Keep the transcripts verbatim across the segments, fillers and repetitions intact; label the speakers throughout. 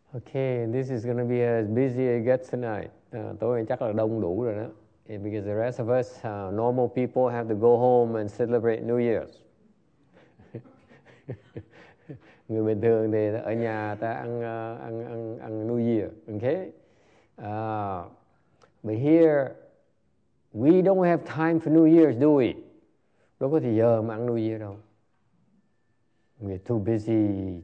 Speaker 1: Okay, this is going to be as busy as it gets tonight. Uh, tối nay chắc là đông đủ rồi đó. Because the rest of us, uh, normal people, have to go home and celebrate New Year's. Người bình thường thì ở nhà ta ăn uh, ăn ăn ăn New Year, okay? Uh, but here we don't have time for New Year's, do we? Đâu có thời giờ mà ăn New Year đâu. We're too busy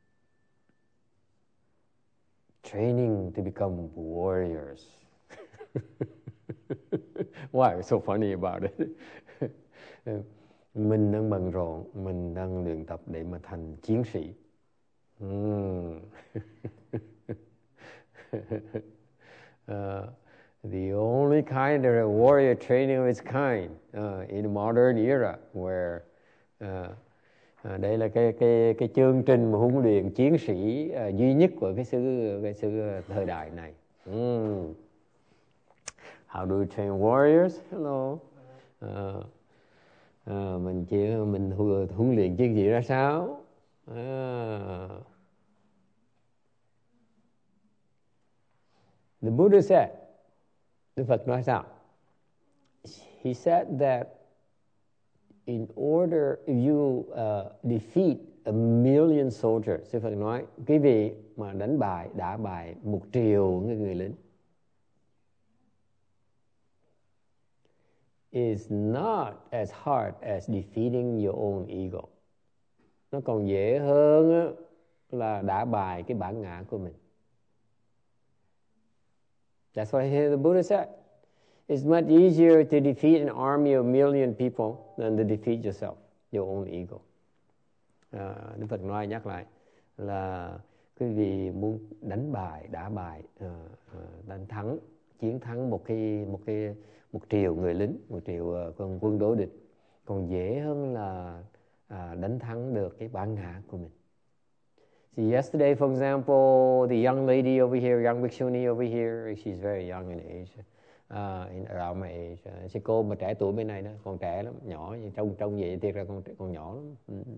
Speaker 1: training to become warriors. Why are you so funny about it? Mình đang bận rộn, mình đang luyện tập để mà thành chiến sĩ. Mm. uh, the only kind of warrior training of its kind uh, in the modern era, where uh, uh, đây là cái cái cái chương trình mà huấn luyện chiến sĩ uh, duy nhất của cái xứ cái xứ thời đại này. Mm. How do we train warriors? Hello. Uh, uh, mình chỉ mình huấn luyện chiến sĩ ra sao? Uh, the Buddha said, Đức Phật nói sao? He said that in order if you uh, defeat a million soldiers, Đức Phật nói quý vị mà đánh bại đả bại một triệu người, người lính, is not as hard as defeating your own ego. Nó còn dễ hơn á, là đả bại cái bản ngã của mình. That's what the Buddha said. It's much easier to defeat an army of a million people than to defeat yourself, your own ego. À, Đức Phật nói nhắc lại là quý vị muốn đánh bại, đả bại, uh, uh, đánh thắng, chiến thắng một cái một cái một triệu người lính, một triệu uh, quân quân đối địch, còn dễ hơn là uh, đánh thắng được cái bản ngã của mình. See, yesterday, for example, the young lady over here, young Bhikshuni over here, she's very young in age, uh, in around my age. Uh, chị cô mà trẻ tuổi bên này đó, còn trẻ lắm, nhỏ, trông trông vậy thiệt ra còn còn nhỏ lắm. Mm.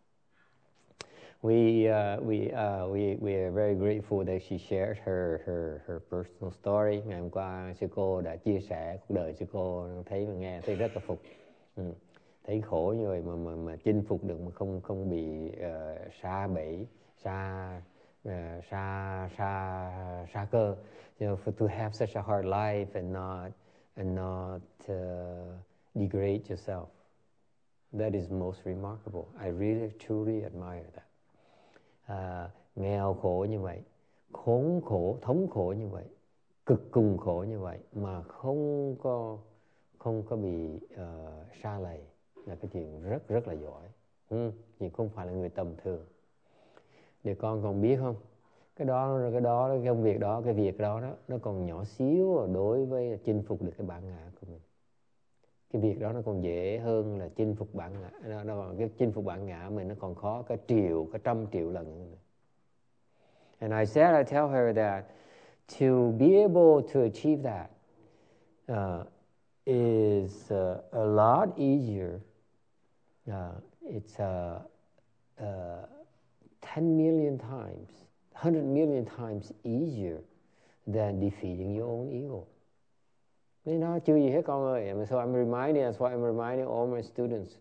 Speaker 1: We uh, we uh, we we are very grateful that she shared her her her personal story. Ngày hôm qua sư cô đã chia sẻ cuộc đời sư cô, thấy và nghe thấy rất là phục. Ừ. Thấy khổ như vậy mà mà mà chinh phục được mà không không bị uh, sa bẫy, sa uh, sa sa sa cơ. You know, for to have such a hard life and not and not uh, degrade yourself. That is most remarkable. I really truly admire that. À, nghèo khổ như vậy, khốn khổ, thống khổ như vậy, cực cùng khổ như vậy mà không có không có bị uh, sa lầy là cái chuyện rất rất là giỏi. Ừ, chị không phải là người tầm thường. Để con còn biết không, cái đó cái đó cái công việc đó cái việc đó đó nó còn nhỏ xíu đối với chinh phục được cái bản ngã của mình. Cái việc đó nó còn dễ hơn là chinh phục bản ngã. Nó, nó còn cái chinh phục bản ngã mình nó còn khó cả triệu, cả trăm triệu lần nữa. And I said, I tell her that to be able to achieve that uh, is uh, a lot easier. Uh, it's uh, uh, ten million times, one hundred million times easier than defeating your own ego. Nên nó chưa gì hết con ơi. So I'm reminding, that's why I'm reminding all my students.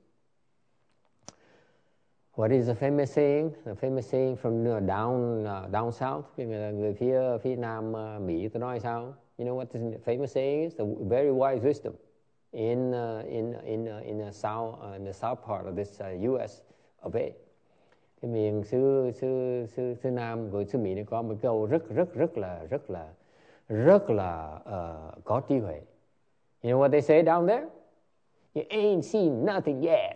Speaker 1: What is the famous saying? The famous saying from uh, down uh, down south. Người, người phía phía nam uh, Mỹ tôi nói sao? You know what the famous saying is? The very wise wisdom in uh, in in uh, in the south uh, in the south part of this uh, U S of A. Cái miền xứ xứ xứ xứ nam của xứ Mỹ này có một câu rất rất rất là rất là rất là uh, có trí huệ. You know what they say down there? You ain't seen nothing yet.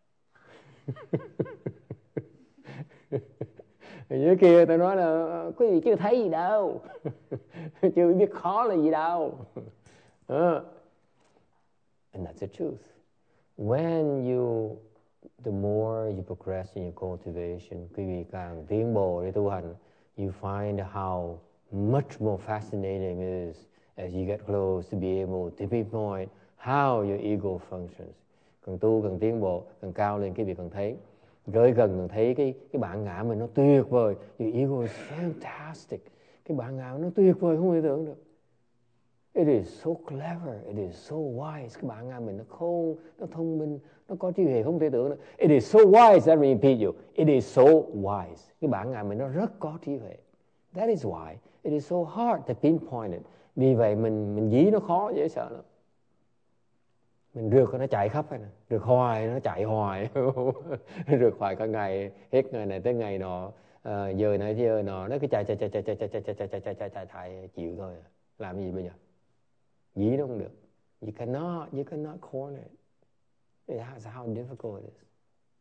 Speaker 1: Dưới kia tao nói là quý vị chưa thấy gì đâu. Chưa biết khó là gì đâu. uh. And that's the truth. When you, the more you progress in your cultivation, quý vị càng tiến bộ để tu hành, you find how much more fascinating it is as you get close to be able to pinpoint how your ego functions. Càng tu càng tiến bộ, càng cao lên, cái việc càng thấy Rồi gần thấy cái cái bản ngã mình nó tuyệt vời, your ego is fantastic. Cái bản ngã nó tuyệt vời không thể tưởng được. It is so clever, it is so wise. Cái bản ngã mình nó khôn, nó thông minh, nó có trí huệ không thể tưởng được. It is so wise, let me repeat you. It is so wise. Cái bản ngã mình nó rất có trí huệ. That is why it is so hard to pinpoint it. Vì vậy mình mình dí nó khó, dễ sợ lắm. Mình rượt nó chạy khắp này nè, rượt hoài nó chạy hoài, rượt hoài cả ngày, hết ngày này tới ngày nọ, à, giờ này giờ nọ, nó cứ chạy chạy chạy chạy chạy chạy chạy chạy chạy chạy chạy chạy chạy chịu thôi. Làm gì bây giờ? Dí nó không được. You cannot, you cannot corner it. That's how difficult it is.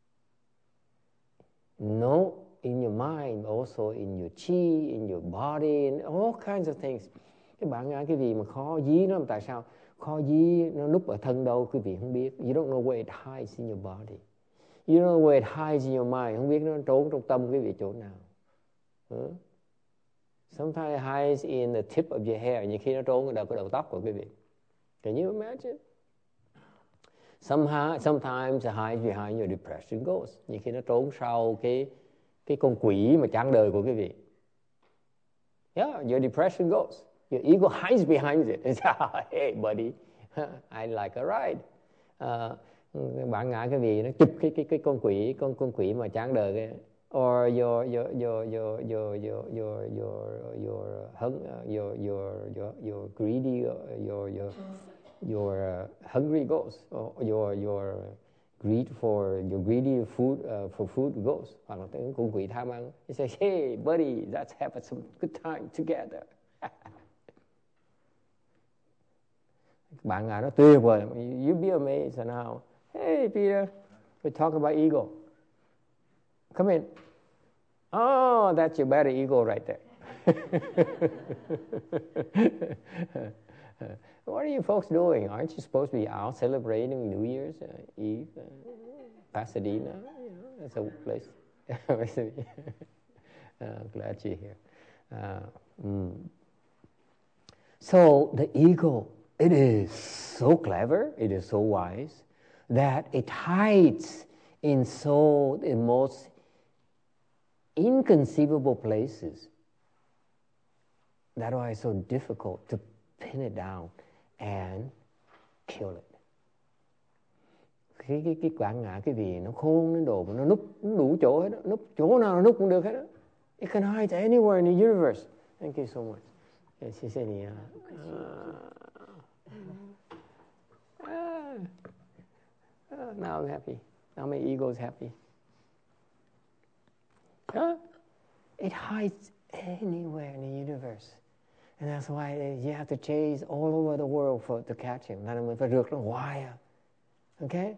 Speaker 1: No, in your mind, also in your chi, in your body, in all kinds of things. Cái bản ngã cái gì mà khó dí nó, tại sao? Khó dí nó núp ở thân đâu quý vị không biết. You don't know where it hides in your body. You don't know where it hides in your mind. Không biết nó trốn trong tâm quý vị chỗ nào. Huh? Sometimes it hides in the tip of your hair. Nhiều khi nó trốn ở đầu cái đầu tóc của quý vị. Can you imagine? Somehow, sometimes it hides behind your depression ghost. Nhiều khi nó trốn sau cái cái con quỷ mà chán đời của quý vị. Yeah, your depression ghost. Your ego hides behind it. It's, hey buddy, I like a ride. Uh, bản ngã cái gì nó chụp cái cái cái con quỷ, con con quỷ mà chán đời cái. Or your your your your your your your your your hung your your your your greedy your your your uh, hungry ghost, or your your greed for your greedy food uh, for food ghost, hoặc là cái con quỷ tham ăn. He says, hey buddy, let's have some good time together. Bạn ngài nó tuyệt vời. You be amazed at how. Hey Peter, we talk about ego. Come in. Oh, that's your better ego right there. What are you folks doing? Aren't you supposed to be out celebrating New Year's uh, Eve? Uh, Pasadena, you know, that's a place. uh, glad you're here. Uh, mm. So the ego, it is so clever, it is so wise, that it hides in so the most inconceivable places. That's why it's so difficult to pin it down and kill it. Cái cái cái bản ngã cái gì nó khôn đến độ mà nó núp nó đủ chỗ hết đó, núp chỗ nào nó núp cũng được hết đó. It can hide anywhere in the universe. Thank you so much. Yes, she said, yeah. Uh, uh, uh, now I'm happy. Now my ego is happy. Huh? It hides anywhere in the universe. And that's why you have to chase all over the world for to catch him. Nên mình phải rượt nó hoài à. Okay?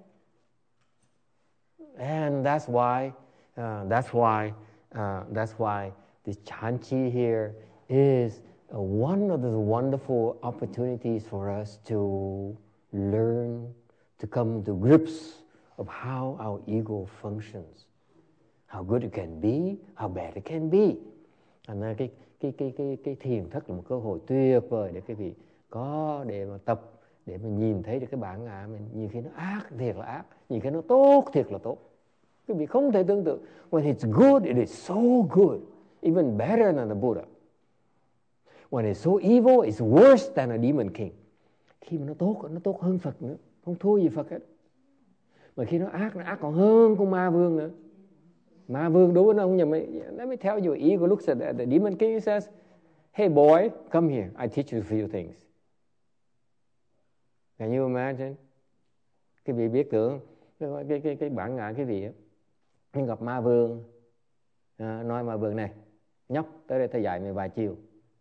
Speaker 1: And that's why, uh, that's why, uh, that's why this Chanchi here is uh, one of the wonderful opportunities for us to learn, to come to grips of how our ego functions, how good it can be, how bad it can be. Thành ra cái cái cái cái cái thiền thất là một cơ hội tuyệt vời để quý vị có để mà tập, để mà nhìn thấy được cái bản ngã mình. Nhiều khi nó ác thiệt là ác, nhiều khi nó tốt thiệt là tốt. Quý vị không thể tưởng tượng. When it's good, it is so good, even better than the Buddha. When it's so evil, it's worse than a demon king. Khi mà nó tốt, nó tốt hơn Phật nữa, không thua gì Phật hết. Mà khi nó ác, nó ác còn hơn con ma vương nữa. Ma vương đối với nó không nhầm. Let me tell you, ego looks at the, the demon king and says, hey boy, come here, I teach you a few things. Can you imagine? Cái vị biết tưởng, cái, cái, cái, cái bản ngã cái vị á, nhưng gặp ma vương, à, nói ma vương này, nhóc, tới đây thầy dạy mày vài chiều.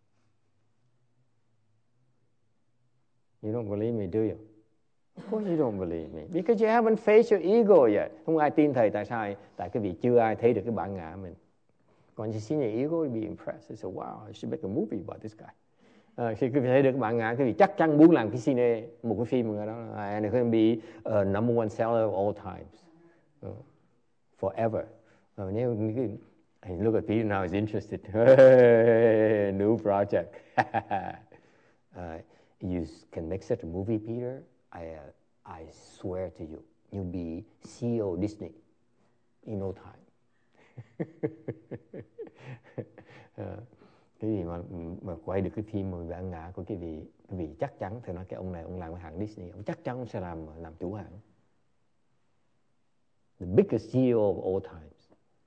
Speaker 1: You don't believe me, do you? Of course you don't believe me. Because you haven't faced your ego yet. Không ai tin thầy, tại sao? Tại cái vị chưa ai thấy được cái bản ngã mình. Còn you see your ego, you'll be impressed. You say, wow, I should make a movie about this guy. À, khi quý vị thấy được cái bản ngã, quý vị chắc chắn muốn làm cái cine, một cái phim người đó. And it can be a number one seller of all times. Uh, forever. Uh, nếu, hey, look at Peter now, he's interested. New project. uh, you can make such a movie, Peter. I, uh, I swear to you, you'll be C E O of Disney. in no time. À, cái gì mà mà quay được cái phim mà bản ngã của cái vị cái vị chắc chắn thì nói cái ông này ông làm cái hãng Disney, ông chắc chắn ông sẽ làm làm chủ hãng. The biggest C E O of all times.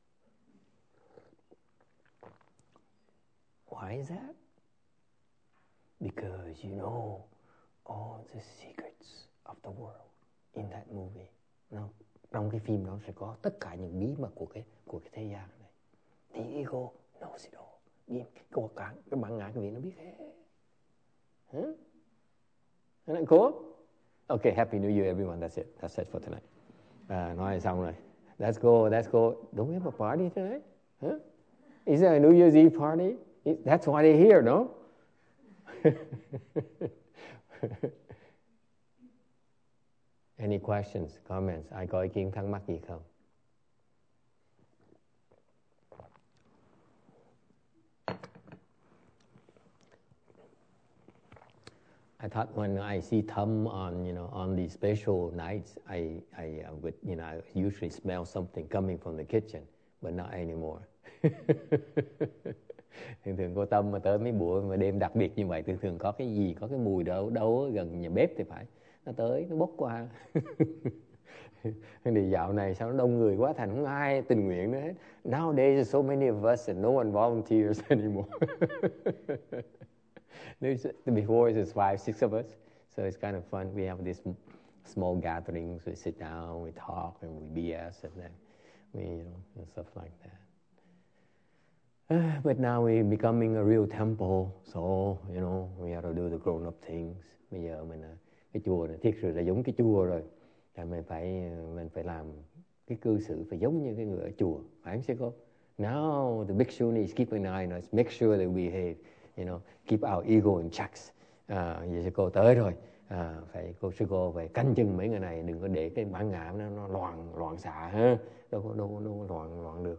Speaker 1: Why is that? Because you know all the secrets of the world in that movie. No. Trong cái phim đó sẽ có tất cả những bí mật của cái của cái thế gian này. The ego knows it all. Cái cái bản cái bản ngã cái vị nó biết hết. Huh? Isn't that cool? Okay, Happy New Year everyone. That's it. That's it for tonight. À, nói xong rồi. Let's go, let's go. Don't we have a party tonight? Huh? Is there a New Year's Eve party? That's why they're here, no? Any questions, comments? Ai có ý kiến thắc mắc gì không? I thought when I see Thum on, you know, on these special nights, I, I uh, would, you know, I usually smell something coming from the kitchen, but not anymore. Thường thường cô Tâm mà tới mấy buổi mà đêm đặc biệt như vậy, thường thường có cái gì, có cái mùi đâu đâu gần nhà bếp thì phải. Nó tới, nó bốc qua. Thì dạo này sao nó đông người quá thành không ai tình nguyện nữa hết. Nowadays there's so many of us and no one volunteers anymore. There's, before it was five, six of us, so it's kind of fun. We have these small gatherings. We sit down, we talk, and we B S, and then we, you know, and stuff like that. Uh, but now we're becoming a real temple, so you know we have to do the grown-up things. Bây giờ mình cái chùa này thiết sự là giống cái chùa rồi, thì mình phải mình phải làm cái cư xử phải giống như cái người ở chùa, phải không sư cô? Now the bhikshu needs keep an eye on us, make sure that we behave. You know, keep our ego in checks. À, vậy sư cô tới rồi, à, phải cô sư cô phải canh chừng mấy người này, đừng có để cái bản ngã nó, nó loạn loạn xạ ha, đâu có đâu, đâu có loạn loạn được.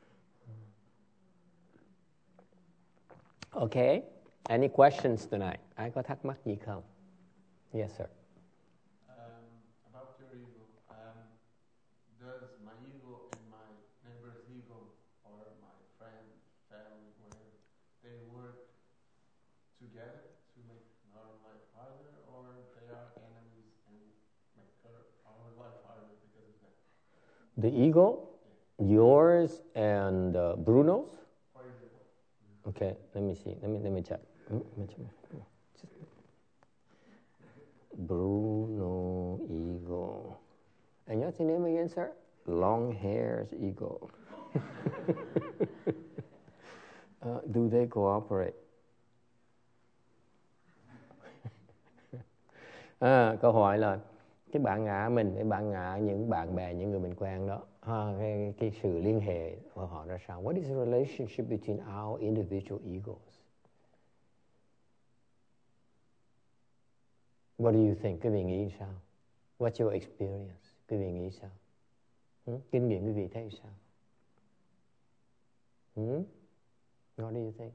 Speaker 1: Okay. Any questions tonight? Ai có thắc mắc gì không? Yes, sir.
Speaker 2: Um, about your ego, um, does my ego and my neighbor's ego, or my friend, family, whatever, they work together to make our life harder, or they are enemies and make our life harder because of that?
Speaker 1: The ego, yeah. Yours and uh, Bruno's.
Speaker 2: For example.
Speaker 1: Okay, let me see. Let me let me check. Let me check. Bruno ego. And what's your name again, sir? Long hair's ego. uh, do they cooperate? À, câu hỏi là cái bạn ngã mình, cái bạn ngã những bạn bè, những người mình quen đó, à, cái, cái sự liên hệ của họ ra sao? What is the relationship between our individual egos? What do you think? Quý vị nghĩ sao? What's your experience? Quý vị nghĩ sao? Hmm? Kinh nghiệm quý vị thấy sao? Hmm? What do you think?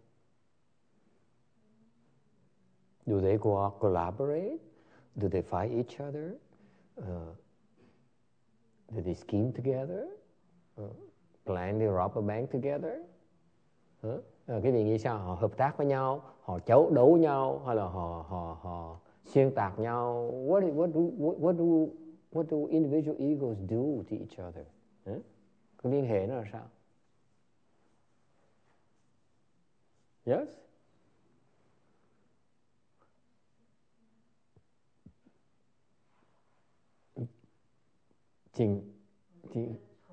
Speaker 1: Do they co- collaborate? Do they fight each other? Uh, do they scheme together? Uh, plan to rob a bank together? Huh? Uh, quý vị nghĩ sao? Họ hợp tác với nhau, họ đấu đấu nhau, hay là họ họ họ xuyên tạc nhau? What what do what, what do what do individual egos do to each other? Huh? Cái liên hệ nó là sao? Yes? Trình thì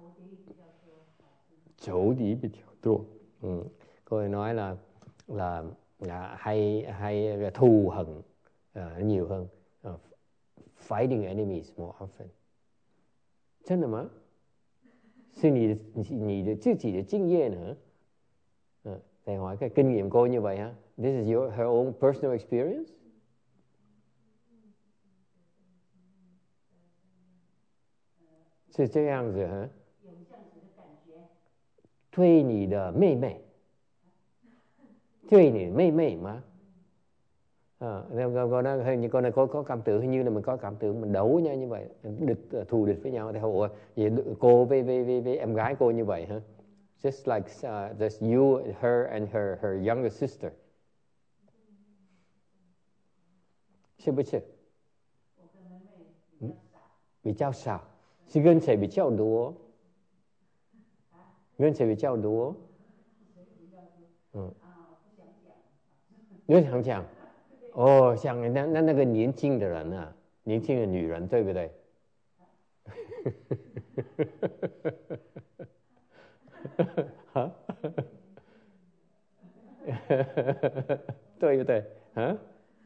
Speaker 1: chỗ đi bị thiếu tour. Ừ. Cô ấy nói là là, là hay hay là thù hận uh, nhiều hơn, uh, fighting enemies more often. 真的吗？是你的你的自己的经验呢？嗯，thầy hỏi cái kinh nghiệm cô như vậy hả? This is your her own personal experience? 是这样子哈？有这样子的感觉。对你的妹妹，对你妹妹吗？ À, cô nói hình như cô này có có cảm tưởng, hình như là mình có cảm tưởng mình đấu nhau như vậy, địch thù địch với nhau. Thì ủa, vậy cô với, với với với em gái cô như vậy hả? Just like uh, just you, her and her her younger sister. 是不是？比较少，是跟谁比较多？跟谁比较多？嗯，不想讲。哦，像那那那个年轻的人啊，年轻的女人，对不对？对不对？hả?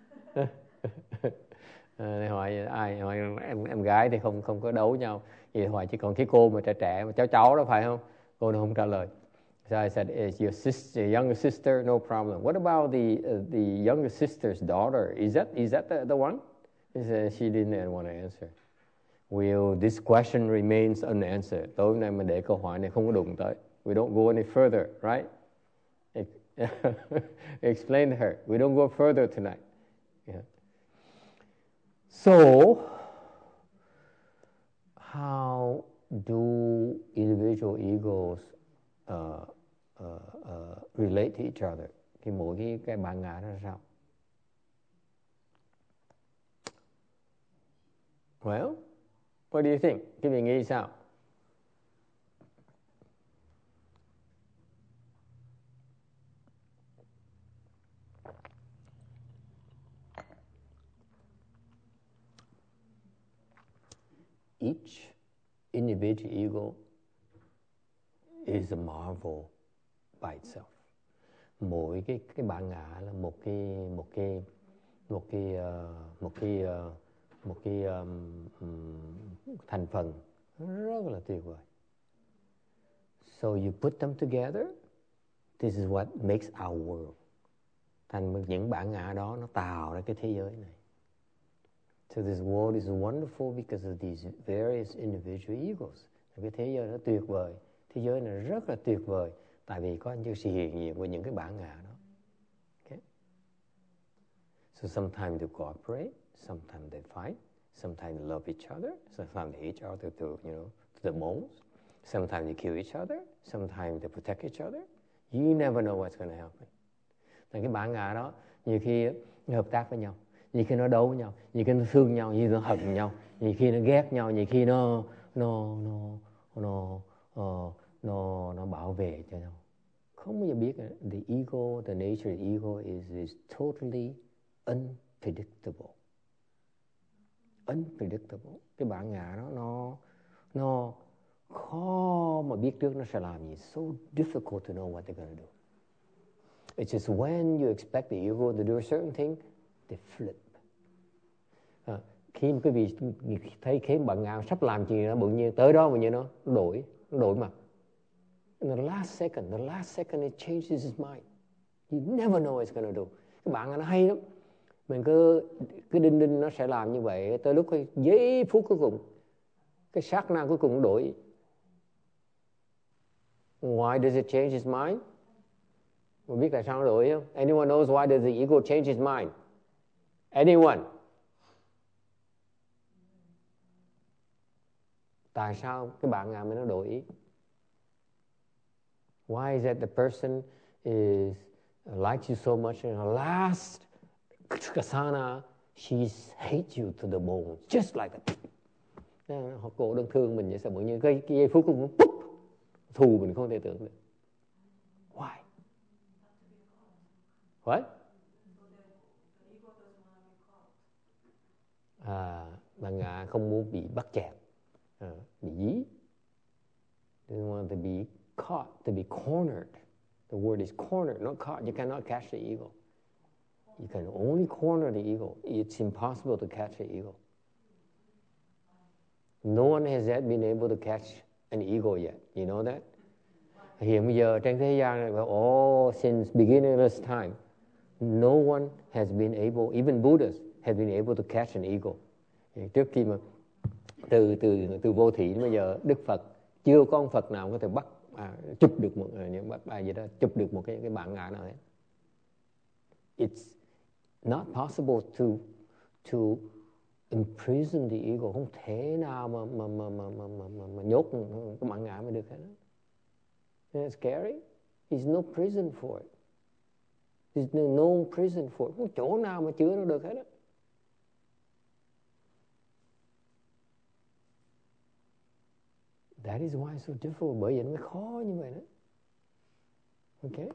Speaker 1: À, hỏi ai hỏi em em gái thì không không có đấu nhau, vậy hỏi chỉ còn cái cô mà trẻ trẻ mà cháu cháu đó phải không? Cô nó không trả lời. So I said, is your sister, younger sister, no problem. What about the uh, the younger sister's daughter? Is that is that the, the one? She said she didn't want to answer. Well, this question remains unanswered. Tối nay mình để câu hỏi này không có đụng tới. We don't go any further, right? Explain to her. We don't go further tonight. Yeah. So, how do individual egos uh, uh, uh, relate to each other? Thì mỗi cái, cái bản ngã nó là sao? Well, what do you think? Cái mình nghĩ sao? Each individual ego is a marvel by itself. Mỗi cái cái bản ngã là một cái một cái một cái uh, một cái uh, một cái um, um, thành phần rất là tuyệt vời. So you put them together, this is what makes our world. Thành những bản ngã đó nó tạo ra cái thế giới này. So this world is wonderful because of these various individual egos. Cái thế giới nó tuyệt vời, thế giới này rất là tuyệt vời tại vì có những sự hiện diện của những cái bản ngã đó. Okay? So sometimes they cooperate, sometimes they fight, sometimes they love each other, sometimes they hate each other to, you know, to the bones. Sometimes they kill each other, sometimes they protect each other. You never know what's going to happen. Thì cái bản ngã đó nhiều khi nó hợp tác với nhau, nhiều khi nó đấu với nhau, nhiều khi nó thương nhau, nhiều khi nó hận nhau, nhiều khi nó ghét nhau, nhiều khi nó nó nó nó nó nó, nó bảo vệ cho nhau. Không bao giờ biết. The ego, the nature of the ego is is totally unpredictable. Unpredictable. Cái bản ngã đó nó nó khó mà biết trước nó sẽ làm gì. So difficult to know what they're going to do. It's just when you expect the ego to do a certain thing, they flip. À, khi mà quý vị thấy khi bạn ngã sắp làm gì nó bỗng nhiên tới đó mà như nó đổi, nó đổi mặt. In the last second, the last second it changes his mind. You never know what it's going to do. Cái bạn nó hay lắm. Mình cứ cứ đinh đinh nó sẽ làm như vậy, tới lúc cái giây phút cuối cùng, cái sát na cuối cùng nó đổi. Why does it change his mind? Mình biết tại sao nó đổi không? Anyone knows why does the ego change his mind? Anyone? Tại sao cái bạn ngã mình nó đổi ý? Why is that the person is likes you so much and the last kasana she hates you to the bones, just like that. Họ cổ đơn thương mình vậy sao bỗng nhiên cái, cái giây phút cũng púp, thù mình không thể tưởng được. Why? What? À, bạn ngã không muốn bị bắt chẹt, à, bị dí. They want to be caught, to be cornered. The word is cornered, not caught. You cannot catch the ego. You can only corner the ego. It's impossible to catch the ego. No one has yet been able to catch an ego yet. You know that? Hiện bây giờ trên thế gian này, oh, since beginning of this time, no one has been able, even Buddhas have been able to catch an ego. Trước khi mà từ từ từ vô thủy đến bây giờ, Đức Phật chưa có ông Phật nào có thể bắt à, chụp được một những bắt bài gì đó chụp được một cái cái bản ngã nào hết. It's not possible to to imprison the ego. Không thể nào mà mà mà mà mà mà, mà, mà nhốt cái bản ngã mà được hết. Isn't it scary? There's no prison for it. There's no, no prison for it. Không chỗ nào mà chứa nó được hết á. That is why it's so difficult. Bởi vậy nó mới khó như vậy đó. Okay?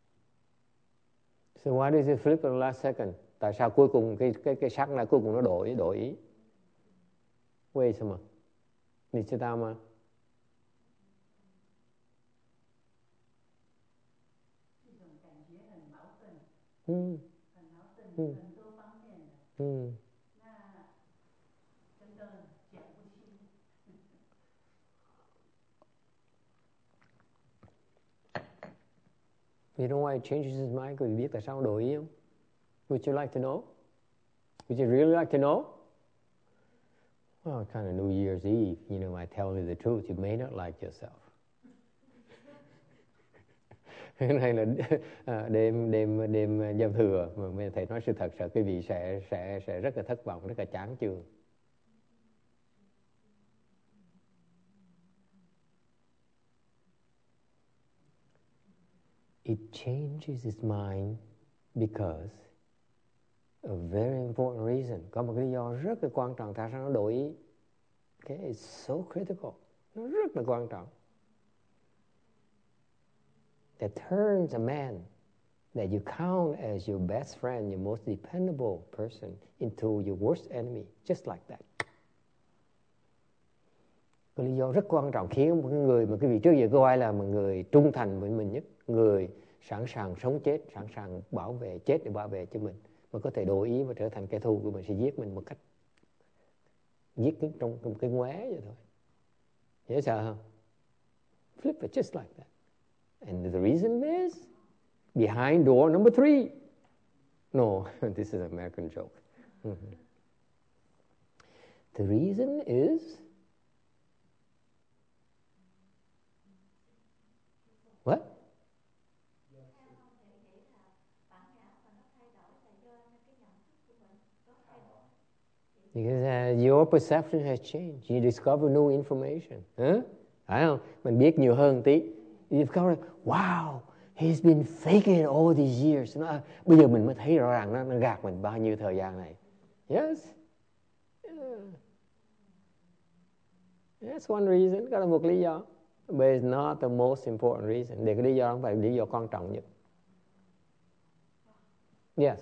Speaker 1: So why does it flip at the last second? Tại sao cuối cùng cái cái cái sắc na cuối cùng nó đổi đổi ý? 为什么？你知道吗？嗯嗯嗯。You know why it changes his mind? Có biết tại sao đổi ý không? Would you like to know? Would you really like to know? Well, kind of New Year's Eve, you know, I tell you the truth, you may not like yourself. Cái này là đêm đêm đêm giao thừa mà mình thầy nói sự thật, sợ quý vị sẽ sẽ sẽ rất là thất vọng, rất là chán chường. It changes his mind because a very important reason. Có một cái lý do rất là quan trọng tại sao nó đổi ý. Okay, it's so critical. Nó rất là quan trọng. That turns a man that you count as your best friend, your most dependable person, into your worst enemy, just like that. Cái lý do rất quan trọng khiến một người mà cái vị trước giờ coi là một người trung thành với mình nhất, người sẵn sàng sống chết, sẵn sàng bảo vệ chết để bảo vệ cho mình, mà có thể đổi ý và trở thành kẻ thù của mình, sẽ giết mình một cách giết cái trong, trong cái ngoé vậy thôi. Dễ sợ không? Flip it just like that. And the reason is behind door number three. No, this is an American joke. Mm-hmm. The reason is what? Because uh, your perception has changed. You discover new information. Huh? Phải không? Mình biết nhiều hơn tí. You discover, wow, he's been faking it all these years. Nó, bây giờ mình mới thấy rõ ràng nó, nó gạt mình bao nhiêu thời gian này. Yes. Yeah. That's one reason. Đó là một lý do. But it's not the most important reason. Để cái lý do không phải lý do quan trọng nhất. Yes.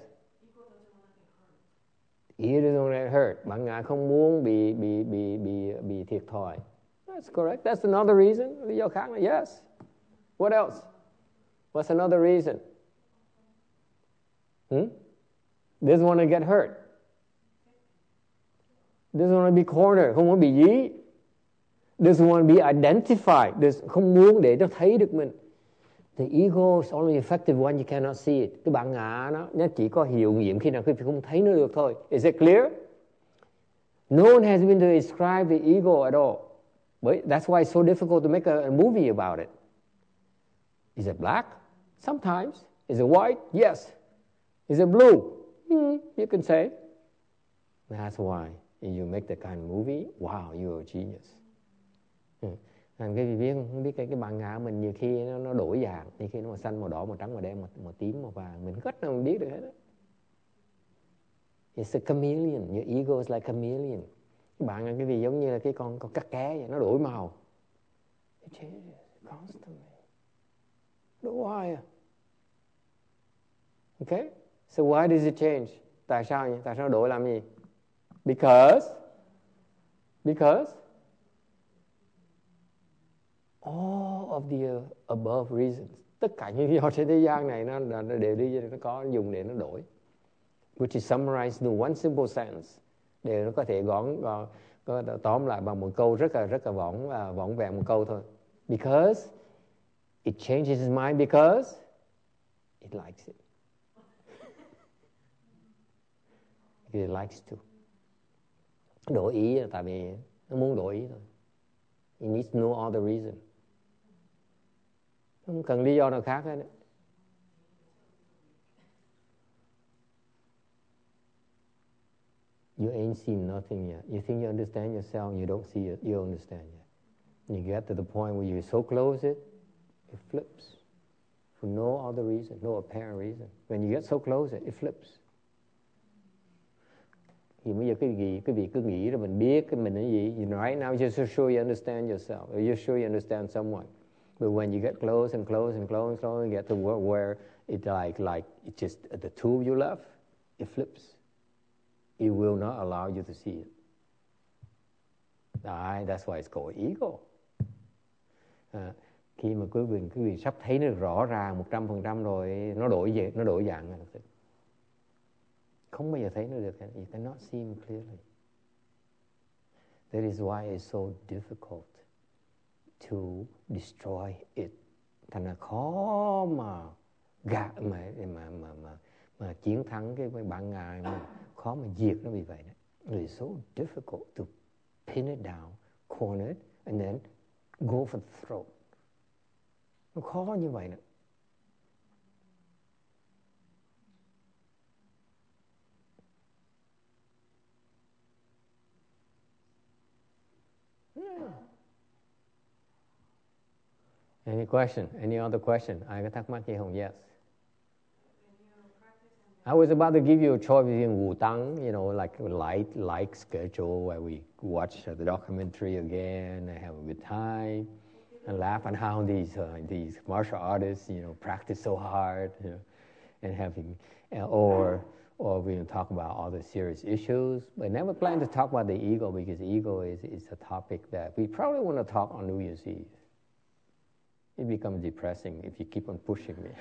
Speaker 1: He doesn't want to get hurt. Bạn ngã không muốn bị bị bị bị bị thiệt thòi. That's correct. That's another reason. Lý do khác là yes. What else? What's another reason? Hmm? Doesn't want to get hurt. Doesn't want to be cornered. Không muốn bị dí. Doesn't want to be identified. Doesn't, không muốn để nó thấy được mình. The ego is only effective when you cannot see it. Cái bản ngã nó, nó chỉ có hiệu nghiệm khi nào quý vị không thấy nó được thôi. Is it clear? No one has been to describe the ego at all. But that's why it's so difficult to make a, a movie about it. Is it black? Sometimes. Is it white? Yes. Is it blue? Hmm, you can say. That's why if you make that kind of movie, wow, you're a genius. Hmm. Cái gì biết không biết cái cái bản ngã mình nhiều khi nó, nó đổi dạng, nhiều khi nó màu xanh, màu đỏ, màu trắng, màu đen, màu, màu tím, màu vàng, mình cách nào mình biết được hết đó. It's a chameleon. Your ego is like a chameleon. Bạn là cái gì giống như là cái con con cắt ké vậy, nó đổi màu. It changes constantly. Đổi hoài à. Okay? So why does it change? Tại sao nhỉ? Tại sao đổi làm gì? Because because all of the above reasons, tất cả những lý do trên thế gian này nó, nó đều đi nó có dùng để nó đổi, which is summarized in one simple sentence, để nó có thể gọn gọn có tóm lại bằng một câu rất là rất là võng và vỏn vẹn một câu thôi. Because it changes his mind because it likes it. Because it likes to. Đổi ý là tại vì nó muốn đổi ý thôi. It needs no other reason. Không cần lý do nào khác hết. You ain't seen nothing yet. You think you understand yourself, you don't see it, you don't understand yet. You get to the point where you're so close it, it flips. For no other reason, no apparent reason. When you get so close it, it flips. Thì bây giờ cái gì, cái vị cứ nghĩ là mình biết cái mình là gì. You know, right now you're so sure you understand yourself, or you're sure you understand someone. But when you get close and close and close and close, you get to where, where it's like, like it's just the two of you left, it flips. It will not allow you to see it. Right, that's why it's called ego. À, khi mà quý vị, quý vị sắp thấy nó rõ ràng một trăm phần trăm rồi, nó đổi về, nó đổi dạng rồi. Không bao giờ thấy nó được. You cannot see him clearly. That is why it's so difficult to destroy it. Thành là khó mà gạt mà mà mà mà, mà chiến thắng cái bản ngã, mà khó mà diệt nó vì vậy. It is so difficult to pin it down, corner it, and then go for the throat. Nó khó như vậy nè. Yeah. Any question? Any other question? Ai có thắc mắc gì không? Yes. I was about to give you a choice between Wu Tang, you know, like a light, light schedule where we watch the documentary again and have a good time and laugh at how these uh, these martial artists, you know, practice so hard, you know, and having, uh, or or we talk about other serious issues, but never plan to talk about the ego because ego is is a topic that we probably want to talk on New Year's Eve. It becomes depressing if you keep on pushing me.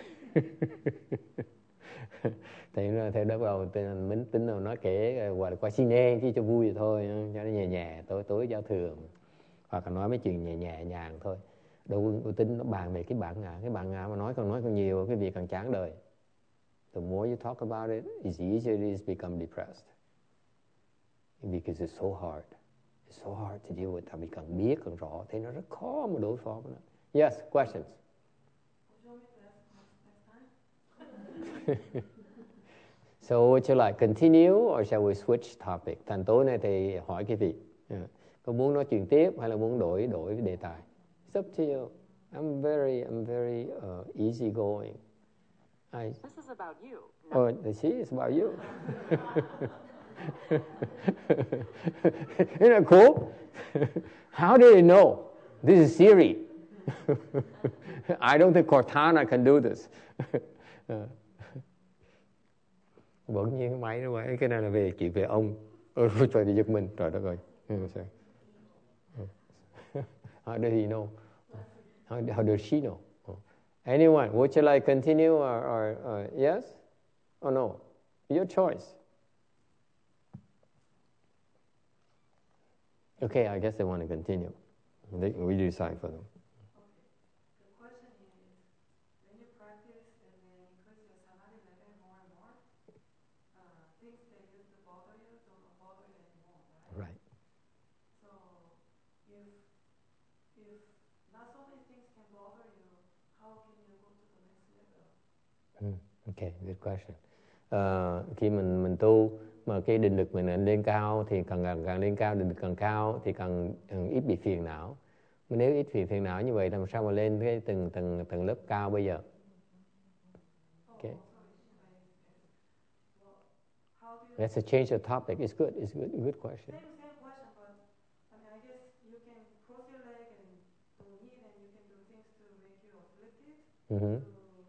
Speaker 1: Thì theo đó vào tên Mính tính nào nói kể hoặc là qua cine chứ cho vui vậy thôi, cho nó nhẹ nhẹ tối tối giao thừa, hoặc là nói mấy chuyện nhẹ nhẹ nhàng thôi. Đâu có tính nó bàn về cái bản ngã, cái bản ngã mà nói càng nói càng nhiều, cái việc càng chán đời. The more you talk about it, it's easier it is to become depressed. Because it's so hard. It's so hard to deal with. Tại vì càng biết càng rõ, thế nó rất khó mà đối phó với nó. Yes, questions? So would you like continue or shall we switch topic? Thành tối nay thì hỏi cái gì? Yeah. Có muốn nói chuyện tiếp hay là muốn đổi đổi đề tài? It's up to you. I'm very I'm very uh, easy going. I,
Speaker 3: This is about you.
Speaker 1: Oh, see, it's about you. Isn't that cool? How did you know? This is Siri. I don't think Cortana can do this. Bỗng nhiên cái máy nó vậy, cái này là về chuyện về ông. Ôi trời thì giật mình, trời đất ơi. How does he know? How, how does she know? Anyone, would you like continue or, or, or yes or no? Your choice. Okay, I guess they want to continue. They, we decide for them. Okay, good question. Uh, khi mình mình tu mà cái định lực mình lên cao thì càng càng càng lên cao, định lực càng cao thì càng, càng ít bị phiền não. Mà nếu ít bị phiền não như vậy làm sao mà lên cái từng từng từng lớp cao bây giờ? Okay. Let's change the topic. It's good. It's good. Good question.
Speaker 4: Same, same question, but I mean, I guess you can cross your leg and don't eat, and you can do things to make you afflicted.
Speaker 1: Mm-hmm.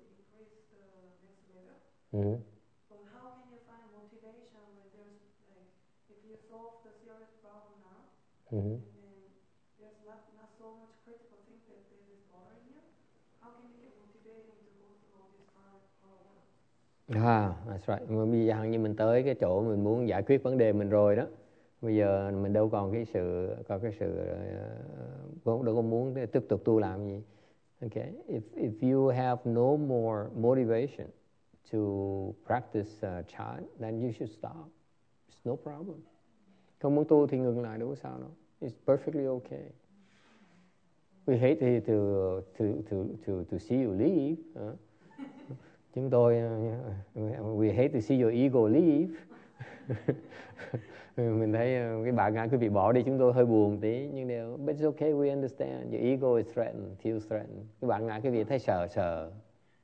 Speaker 1: Mm-hmm.
Speaker 4: But how can you find motivation when there's like, if you solve the serious problem now,
Speaker 1: Mm-hmm.
Speaker 4: and then there's not, not so much critical things that is bothering you, how can you get motivated to go through all this hard, hard work?
Speaker 1: Ah, that's right. Mà bây giờ như mình tới cái chỗ mình muốn giải quyết vấn đề mình rồi đó. Bây giờ mình đâu còn cái sự, có cái sự, uh, đâu có muốn tiếp tục tu làm gì. Okay, if if you have no more motivation to practice uh, chant, then you should stop. It's no problem. Không muốn tu thì ngừng lại, đâu có sao đâu. It's perfectly okay. We hate to to to to to see you leave. Huh? Chúng tôi, uh, we hate to see your ego leave. Mình thấy cái bản ngã quý vị bỏ đi chúng tôi hơi buồn tí, nhưng đều but it's okay, we understand. Your ego is threatened, feels threatened. Cái bản ngã quý vị thấy sợ sợ.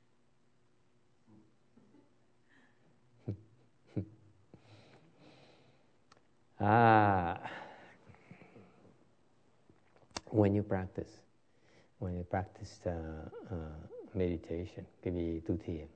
Speaker 1: Ah, when you practice, when you practice uh, uh, meditation, quý vị tu thiền.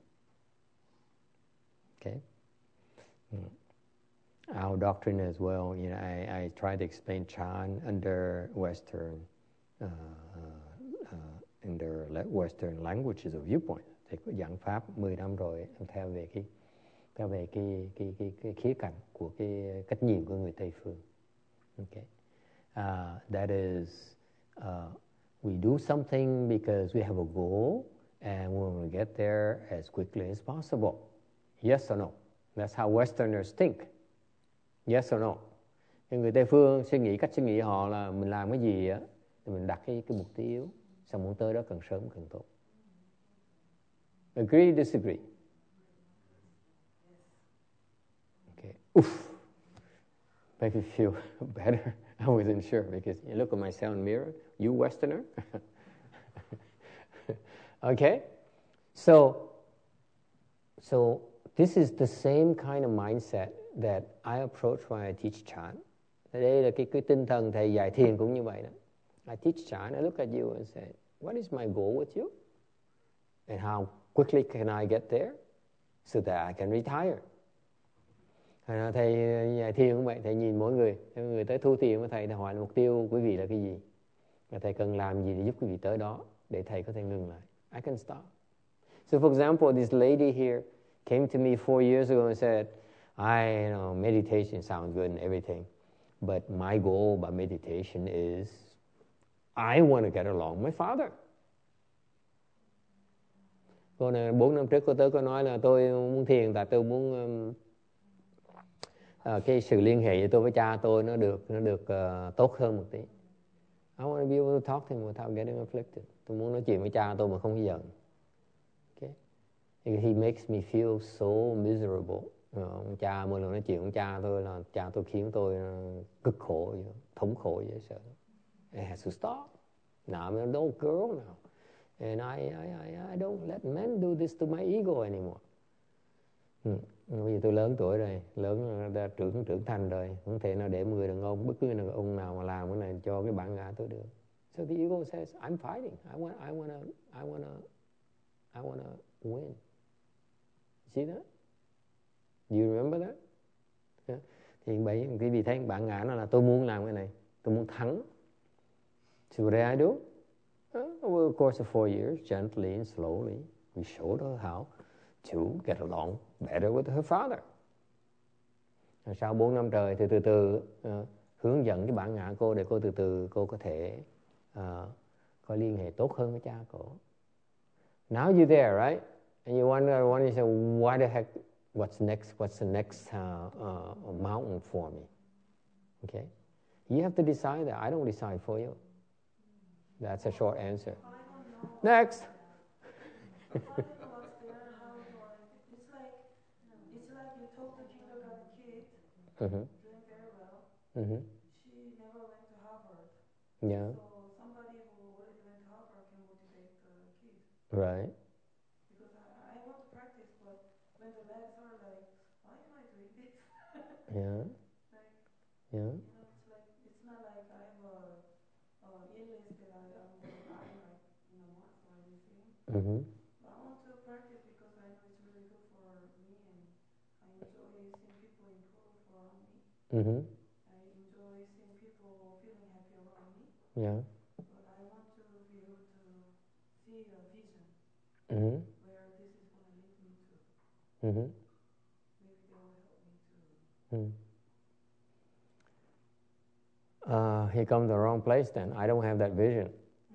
Speaker 1: Okay. Mm. Our doctrine as well, you know, I, I try to explain Chan under Western, uh, uh, uh, under Western languages of viewpoint. Thì có giảng pháp mười năm rồi theo về cái theo về cái cái cái cái khía cạnh của cái cách nhìn của người Tây phương. Okay, uh, that is, uh, we do something because we have a goal, and we want to get there as quickly as possible. Yes or no? That's how Westerners think. Yes or no? Thì người Tây phương suy nghĩ, cách suy nghĩ họ là mình làm cái gì á thì mình đặt cái cái mục tiêu, xong muốn tới đó càng sớm càng tốt. Agree, disagree? Okay. Oof. Make me feel better. I wasn't sure because you look at myself in the mirror. You Westerner? Okay. So, so this is the same kind of mindset that I approach when I teach Chan. Đây là cái, cái tinh thần thầy dạy thiền cũng như vậy đó. I teach Chan, I look at you and say, what is my goal with you? And how quickly can I get there so that I can retire? Thầy dạy thiền cũng vậy, thầy nhìn mỗi người, người tới thu thiền với thầy, thầy hỏi là mục tiêu quý vị là cái gì? Và thầy cần làm gì để giúp quý vị tới đó, để thầy có thể ngừng lại. I can stop. So for example, this lady here came to me four years ago and said, I you know meditation sounds good and everything, but my goal by meditation is I want to get along with my father. Cô này bốn năm trước cô tới cô nói là tôi muốn thiền tại tôi muốn um, uh, cái sự liên hệ với tôi với cha tôi nó được nó được uh, tốt hơn một tí. I want to be able to talk to him without getting afflicted. Tôi muốn nói chuyện với cha tôi mà không có giận. Okay? He makes me feel so miserable. Ông cha mỗi lần nói chuyện với cha tôi là cha tôi khiến tôi cực khổ, thống khổ dễ sợ. It has to stop. Now I'm an old girl now, and I I I I don't let men do this to my ego anymore. Ừ. Bây giờ tôi lớn tuổi rồi, lớn đã trưởng trưởng thành rồi, không thể nào để một người đàn ông bất cứ người đàn ông nào mà làm cái này cho cái bản ngã tôi được. So the ego says, I'm fighting. I want I wanna I wanna I wanna win. See that? Do you remember that? Yeah. Thì bởi quý vị thấy bản ngã nó là tôi muốn làm cái này, tôi muốn thắng. So what did I do? Uh, over the course of four years, gently and slowly, we showed her how to get along better with her father. Rồi sau bốn năm trời thì từ từ uh, hướng dẫn cái bản ngã cô để cô từ từ cô có thể uh, có liên hệ tốt hơn với cha cô. Now you're there, right? And you wonder, wonder you say, why the heck? What's next? What's the next uh, uh, mountain for me? Okay, you have to decide that. I don't decide for you. That's a short answer. Next.
Speaker 4: It's like it's like you told the kindergarten kid
Speaker 1: Mm-hmm.
Speaker 4: doing very well.
Speaker 1: Mm-hmm.
Speaker 4: She never went to Harvard.
Speaker 1: Yeah.
Speaker 4: So somebody who already went to Harvard can motivate the kid.
Speaker 1: Right.
Speaker 4: Because I, I want to practice, but when the legs are like, why am I doing this?
Speaker 1: Yeah.
Speaker 4: Like,
Speaker 1: Yeah.
Speaker 4: you know, it's like it's not like I have a, a illness that I, I'm gonna die like in a month or anything.
Speaker 1: Mm-hmm.
Speaker 4: But I want to practice because I know it's really good for me, and I enjoy seeing people improve around me.
Speaker 1: Mm-hmm.
Speaker 4: I enjoy seeing people feeling happy around me.
Speaker 1: Yeah.
Speaker 4: But I want to be able to see a vision
Speaker 1: Mm-hmm.
Speaker 4: where this is going to lead me to.
Speaker 1: Mm-hmm.
Speaker 4: Maybe they will help me to.
Speaker 1: Mm. Uh, he come to the wrong place then. I don't have that vision.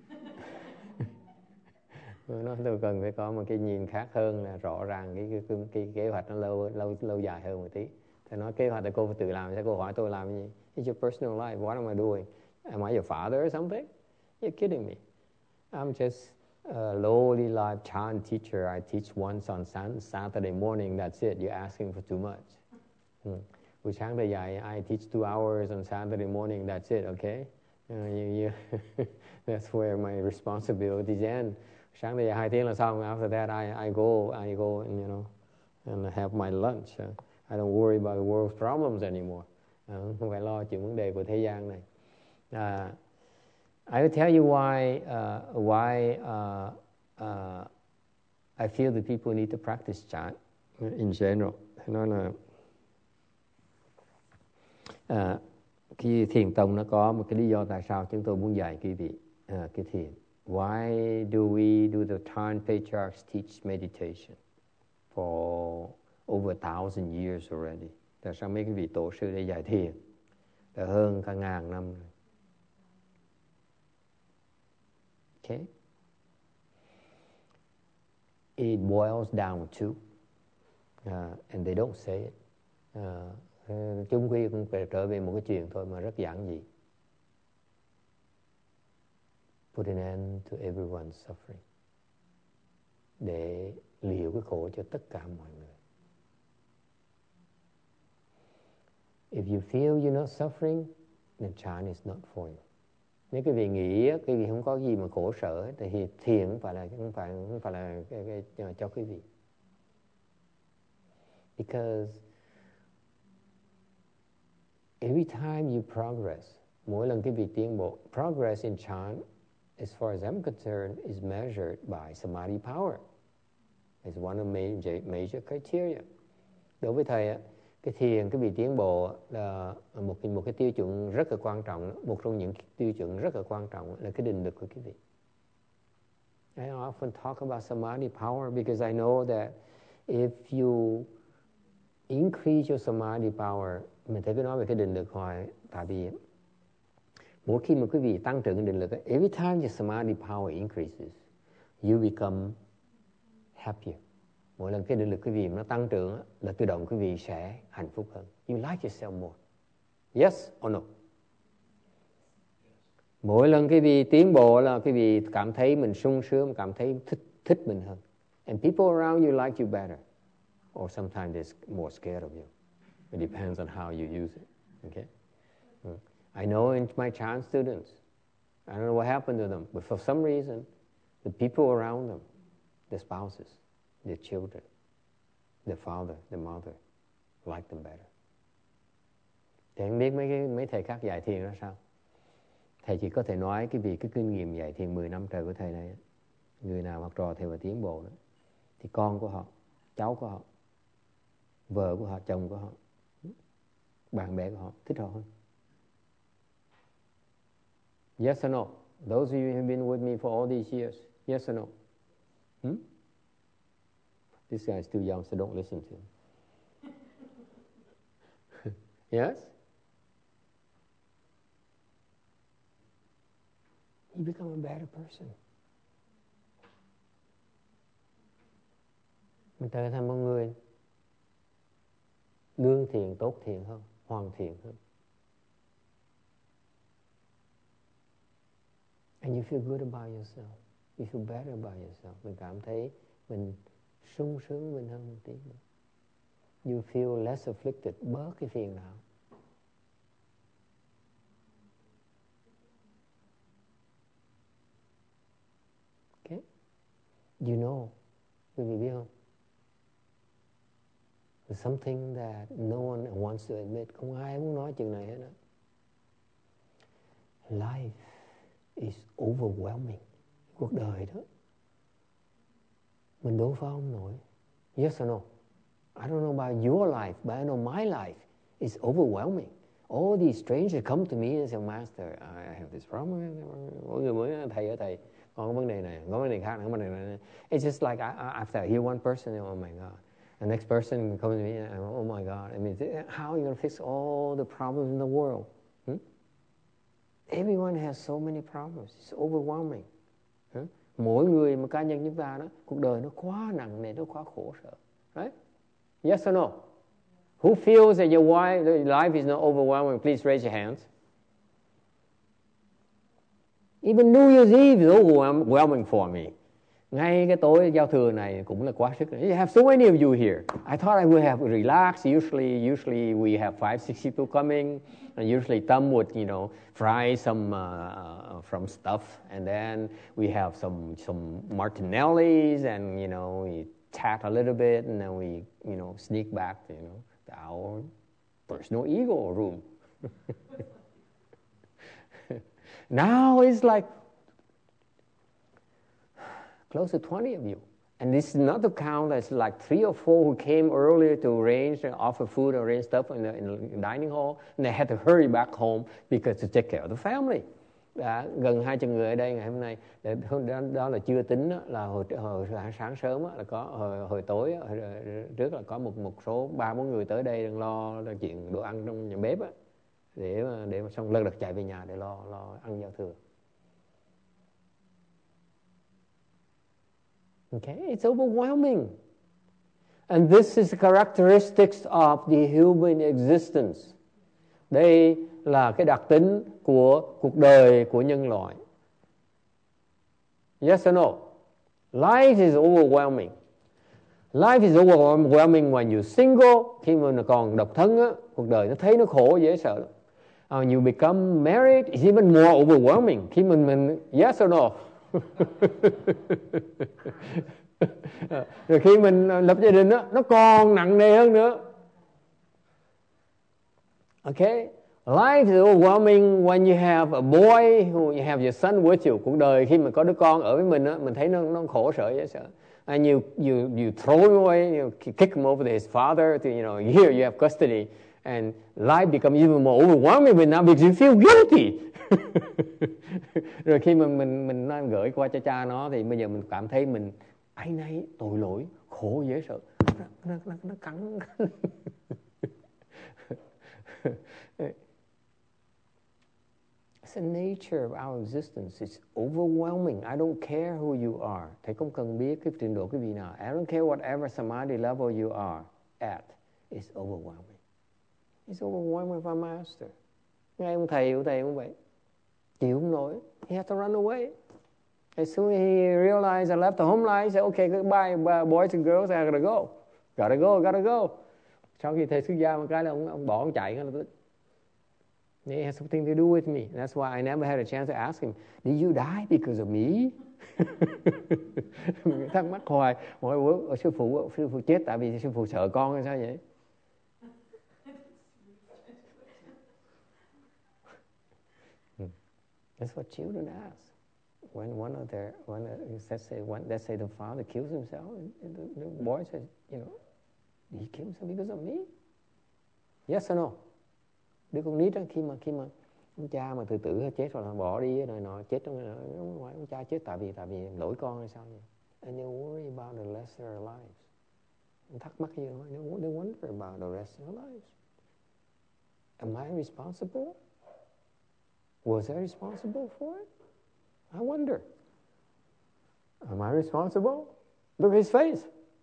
Speaker 1: Nó tôi cần phải có một cái nhìn khác hơn, là rõ ràng cái cái, cái, cái kế hoạch nó lâu lâu lâu dài hơn một tí. Thì nói kế hoạch là cô phải tự làm, sẽ cô hỏi tôi làm gì? It's your personal life. What am I doing? Am I your father or something? You're kidding me. I'm just a lowly life Chan teacher. I teach once on Saturday morning. That's it. You're asking for too much. Hmm. Buổi sáng thầy dạy I teach two hours on Saturday morning, that's it, okay? Uh, you, you that's where my responsibilities end. Sáng thầy dạy hai tiếng là xong. After that I, I go, I go and, you know, and have my lunch. Uh, I don't worry about the world's problems anymore. Uh, không phải lo chuyện vấn đề của thế gian này. Uh, I will tell you why, uh, why uh, uh, I feel that people need to practice chant in general. Nói là uh, khi thiền tông nó có một cái lý do tại sao chúng tôi muốn dạy quý vị uh, cái thiền. Why do we do the Tan Patriarchs teach meditation for over a thousand years already? Tại sao mấy cái vị tổ sư để dạy thiền đã hơn cả ngàn năm rồi? Okay. It boils down to, uh, and they don't say it. Uh, chung quy cũng phải trở về một cái chuyện thôi mà rất giản dị. Put an end to everyone's suffering. Để liều cái khổ cho tất cả mọi người. If you feel you're not suffering, then chant is not for you. Nếu quý vị nghĩ quý vị không có gì mà khổ sở thì thiền không phải là không phải không phải là cái, cái, cho quý vị. Because every time you progress, mỗi lần quý vị tiến bộ, progress in chant, as far as I'm concerned, is measured by samadhi power. It's one of major major criteria. Đối với thầy, cái thiền, cái vị tiến bộ là một một cái tiêu chuẩn rất là quan trọng, một trong những tiêu chuẩn rất là quan trọng là cái định lực của quý vị. I often talk about samadhi power because I know that if you increase your samadhi power, mình thấy cái nói về cái định lực hoài, tại vì mỗi khi mà quý vị tăng trưởng cái định lực, every time your samadhi power increases, you become happier. Mỗi lần cái định lực quý vị nó tăng trưởng là tự động quý vị sẽ hạnh phúc hơn. You like yourself more. Yes or no? Mỗi lần quý vị tiến bộ là quý vị cảm thấy mình sung sướng, cảm thấy thích, thích mình hơn. And people around you like you better. Or sometimes they're more scared of you. It depends on how you use it. Okay? Mm. I know in my chant students, I don't know what happened to them, but for some reason, the people around them, their spouses, their children, their father, their mother, like them better. Thì anh biết mấy cái mấy thầy khác dạy thiền ra sao? Thầy chỉ có thể nói cái vì cái kinh nghiệm dạy thiền mười năm trời của thầy này, người nào học trò thầy và tiến bộ đó, thì con của họ, cháu của họ, vợ của họ, chồng của họ, bạn bè của họ thích họ hơn. Yes or no? Those of you who have been with me for all these years, yes or no? Hmm? This guy is too young, so don't listen to him. Yes? You become a better person. Mình trở thành một người lương thiện, tốt thiện hơn, hoàn thiện hơn. And you feel good about yourself. You feel better about yourself. Mình cảm thấy mình sung sướng mình hơn một tí nữa. You feel less afflicted, bớt cái phiền não. Okay? You know, quý vị biết không? There's something that no one wants to admit. Không ai muốn nói chuyện này hết á. Life is overwhelming. Cuộc đời đó mình đối phó không nổi. Yes or no? I don't know about your life, but I know my life is overwhelming. All these strangers come to me and say, Master, I have this problem. Mỗi người mới thầy ở thầy, còn có vấn đề này, có vấn đề khác, có vấn đề này. It's just like I, after I hear one person, oh my God. The next person comes to me and oh my God. I mean, how are you going to fix all the problems in the world? Hmm? Everyone has so many problems. It's overwhelming. Hmm? Mỗi người, một cá nhân chúng ta đó, cuộc đời nó quá nặng nề, nó quá khổ sở. Right? Yes or no? Who feels that your life is not overwhelming? Please raise your hands. Even New Year's Eve is overwhelming for me. Ngay cái tối giao thừa này cũng là quá sức. You have so many of you here. I thought I would have relaxed. Usually, usually we have five, six people coming, and usually Tâm would, you know, fry some uh, from stuff, and then we have some some martinellis, and you know, we chat a little bit, and then we, you know, sneak back, you know, to our personal ego room. Now it's like close to twenty of you. And this is not to count as like three or four who came earlier to arrange and offer food or arrange stuff in the, in the dining hall. And they had to hurry back home because to take care of the family. Đã, gần hai trăm người ở đây ngày hôm nay. Đó, đó là chưa tính đó, là hồi, hồi sáng sớm đó, là có hồi, hồi tối đó, hồi, trước là có một một số ba bốn người tới đây đang lo là chuyện đồ ăn trong nhà bếp đó, để để mà xong lật đật chạy về nhà để lo lo ăn giao thừa. Okay, it's overwhelming. And this is the characteristics of the human existence. Đây là cái đặc tính của cuộc đời của nhân loại. Yes or no? Life is overwhelming. Life is overwhelming when you're single. Khi mà còn độc thân á, cuộc đời nó thấy nó khổ dễ sợ. When you become married, it's even more overwhelming. Khi mình mình yes or no? Rồi khi mình lập gia đình đó, nó còn nặng nề hơn nữa. Okay? Life is overwhelming when you have a boy, who you have your son with you. Cuộc đời khi mà có đứa con ở với mình á, mình thấy nó nó khổ sở dễ sợ. And you you you throw him away, you kick him over to his father, to, you know, here you have custody, and life becomes even more overwhelming with now because you feel guilty. Rồi khi mà mình mình nó gửi qua cho cha nó thì bây giờ mình cảm thấy mình áy náy, tội lỗi, khổ dễ sợ. Nó nó nó, nó cắn. It's the nature of our existence. It's overwhelming. I don't care who you are. Thầy không cần biết cái trình độ cái vị nào. I don't care whatever samadhi level you are at. It's overwhelming. It's overwhelming for master. Ngay ông thầy, ông thầy cũng vậy. Chịu không nổi. He had to run away. As soon as he realized I left the home life, he said, okay, goodbye, boys and girls, I gotta go. Gotta go, gotta go. Sau khi thầy xuất gia một cái là ông, ông bỏ, ông chạy. It has something to do with me. That's why I never had a chance to ask him, did you die because of me? Mình thắc mắc hoài, mỗi bữa sư phụ, sư phụ chết tại vì sư phụ sợ con hay sao vậy? That's what children ask. When one of their, one, let's say, one, let's say the father kills himself, and the, the boy says, you know, did he kill himself because of me? Yes or no? Đứa con nít đó, khi mà khi mà ông cha mà tự tử chết rồi là bỏ đi rồi nọ chết trong ngoài ông cha chết tại vì tại vì lỗi con hay sao vậy? And they worry about the lesser lives. Thắc mắc gì đó, they wonder about the rest of their lives. Am I responsible? Was I responsible for it? I wonder. Am I responsible? Look at his face.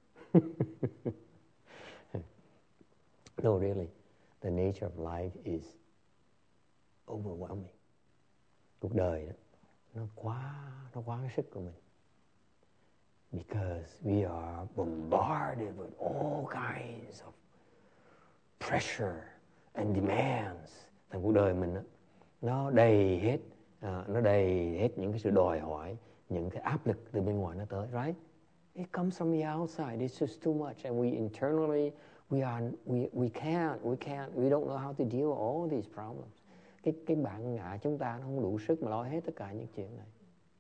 Speaker 1: No, really. The nature of life is overwhelming. Cuộc đời đó, nó quá, nó quá cái sức của mình. Because we are bombarded with all kinds of pressure and demands. Thành cuộc đời mình đó, nó đầy hết, uh, nó đầy hết những cái sự đòi hỏi, những cái áp lực từ bên ngoài nó tới, right? It comes from the outside. It's just too much, and we internally we are we we can't we can't we don't know how to deal with all these problems. Cái cái bản ngã chúng ta nó không đủ sức mà lo hết tất cả những chuyện này.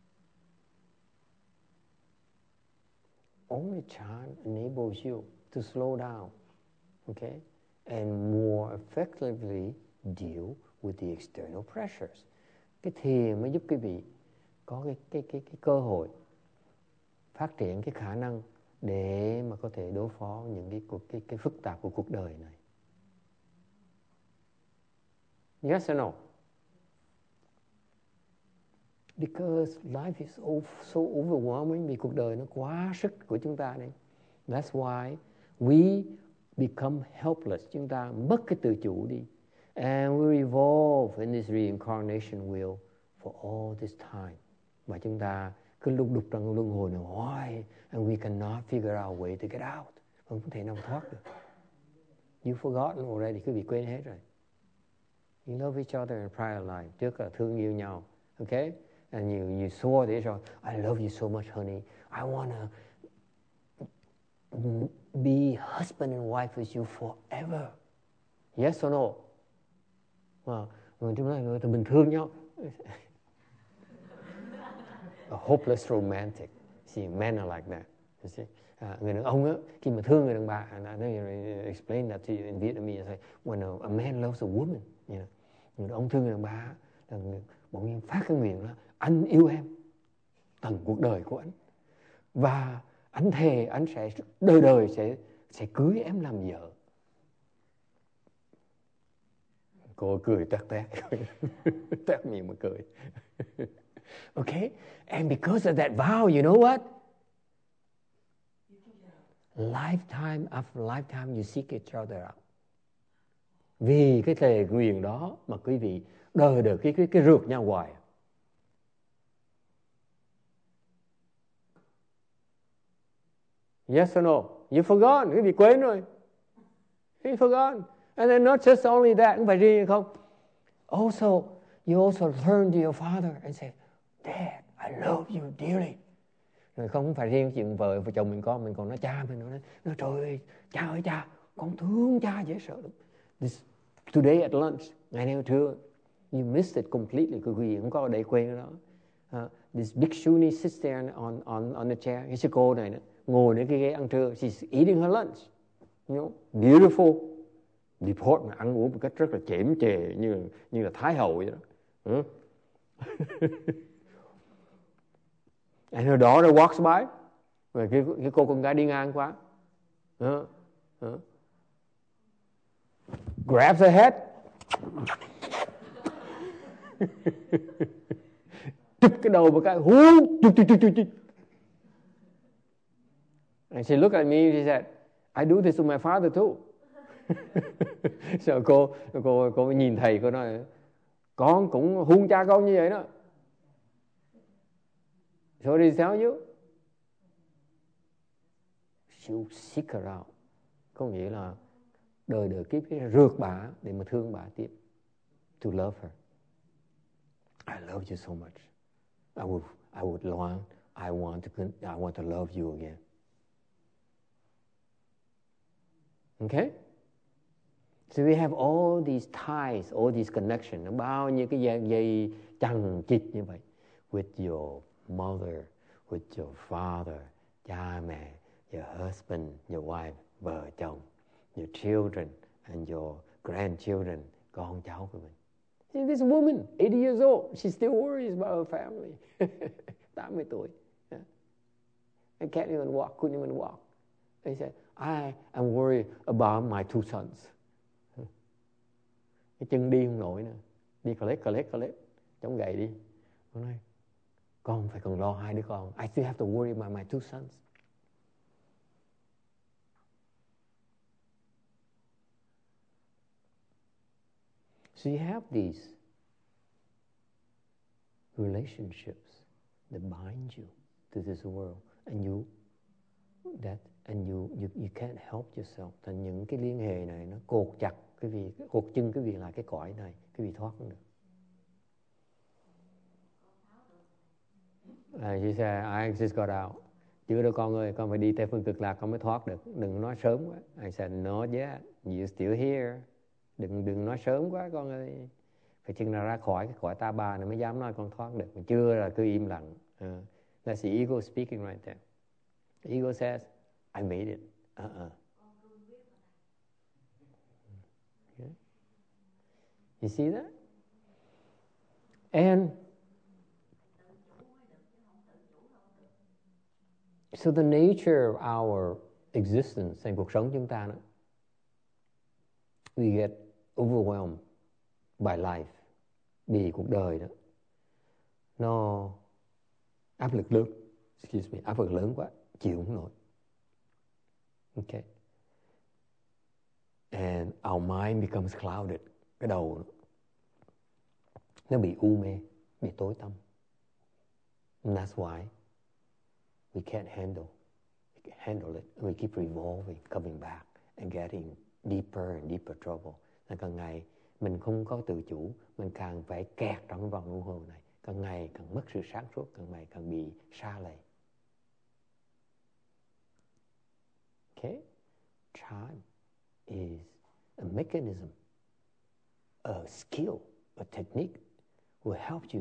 Speaker 1: Only Chan enables you to slow down, okay, and more effectively deal with the external pressures. Cái thiền mới giúp quý vị có cái cái cái cái cơ hội phát triển cái khả năng để mà có thể đối phó những cái cuộc cái cái phức tạp của cuộc đời này. Yes or no? Because life is so overwhelming, vì cuộc đời nó quá sức của chúng ta đây. That's why we become helpless. Chúng ta mất cái tự chủ đi. And we revolve in this reincarnation wheel for all this time. Và chúng ta cứ lục đục trong luân hồi này hoài, and we cannot figure out a way to get out. Không thể nào thoát được. You forgotten already, quý vị quên hết rồi. You love each other in prior life, trước là thương yêu nhau, okay? And you you swore to each other, I love you so much, honey. I wanna be husband and wife with you forever. Yes or no? Well, chúng nói tụi mình thương nhau. A hopeless romantic. See, men are like that. You see? À, người đàn ông á, khi mà thương người đàn bà, and I explain that to you in Vietnamese, I say, when a, a man loves a woman, you know, người đàn ông thương người đàn bà, là bỗng nhiên phát cái nguyện là anh yêu em, tận cuộc đời của anh, và anh thề anh sẽ đời đời sẽ sẽ cưới em làm vợ. Cô cười tét tét, tét miệng mà cười. Okay, and because of that vow, you know what? Lifetime after lifetime you seek each other out. Vì cái thề nguyện đó mà quý vị đời đời cái cái cái rượt nhau hoài. Yes or no? You forgot, quý vị quên rồi. You forgot. And then not just only that, không phải riêng không. Also, you also turn to your father and say, Dad, I love you dearly. Rồi không phải riêng chuyện vợ và chồng mình con, mình còn nói cha mình nói, nói trời ơi, cha ơi cha, con thương cha dễ sợ lắm. This, today at lunch, ngày nay trưa, you missed it completely, quý vị không có ở đây quên cái đó. Uh, this big shuni sits there on on on the chair. Cái sư cô này nữa, ngồi trên cái ghế ăn trưa, she's eating her lunch, you know, beautiful. Deport mà ăn uống một cách rất là chễm chề như như là thái hậu vậy đó. Ừ. And her daughter walks by. Rồi cái, cái cô con gái đi ngang qua. Uh, uh. Grabs her head. Chụp cái đầu một cái. Hú, chụp, chụp, chụp, chụp. And she looked at me and she said, I do this to my father too. So cô, cô, cô nhìn thầy, cô nói, con cũng hung cha con như vậy đó. So what did he tell you? You seek her out. Có nghĩa là đời đời kiếp kiếp rượt bà để mà thương bà tiếp. To love her. I love you so much. I would, I would want, I want to, I want to love you again. Okay? So we have all these ties, all these connections. Bao nhiêu cái dây, dây chằng chịt như vậy. With your mother, with your father, cha mẹ, your husband, your wife, vợ chồng, your children and your grandchildren, con cháu của mình. See, this woman, eighty years old, she still worries about her family. tám mươi tuổi. Yeah. I can't even walk, couldn't even walk. They said, I am worried about my two sons. Cái chân đi không nổi nữa. Đi collect, collect, collect. Chống gậy đi. Nó nói, con phải còn lo hai đứa con. I still have to worry about my two sons. So you have these relationships that bind you to this world, and you that and you you you can't help yourself. Thành những cái liên hệ này nó cột chặt cái vị, cột chân cái vị lại cái cõi này, cái vị thoát không được. Uh, she said, I just got out. Chưa đâu con ơi, con phải đi theo phương cực lạc con mới thoát được. Đừng nói sớm quá. I said, not yet. You're still here. Đừng đừng nói sớm quá con ơi. Phải chừng nào ra khỏi cái cõi ta bà này mới dám nói con thoát được. Mà chưa là cứ im lặng. Uh, that's the ego speaking right there. The ego says, I made it. Uh-uh. Okay. You see that? And so the nature of our existence, thành cuộc sống chúng ta đó, we get overwhelmed by life, vì cuộc đời đó nó áp lực lớn, excuse me, áp lực lớn quá, chịu không nổi. Okay. And our mind becomes clouded. Cái đầu nó, nó bị u mê, bị tối tăm. And that's why we can't handle handle it. We keep revolving, coming back and getting deeper and deeper trouble. Là càng ngày mình không có tự chủ, mình càng phải kẹt trong cái vòng luân hồi này, càng ngày càng mất sự sáng suốt, càng ngày càng bị sa lầy. Okay? Time is a mechanism, a skill, a technique will help you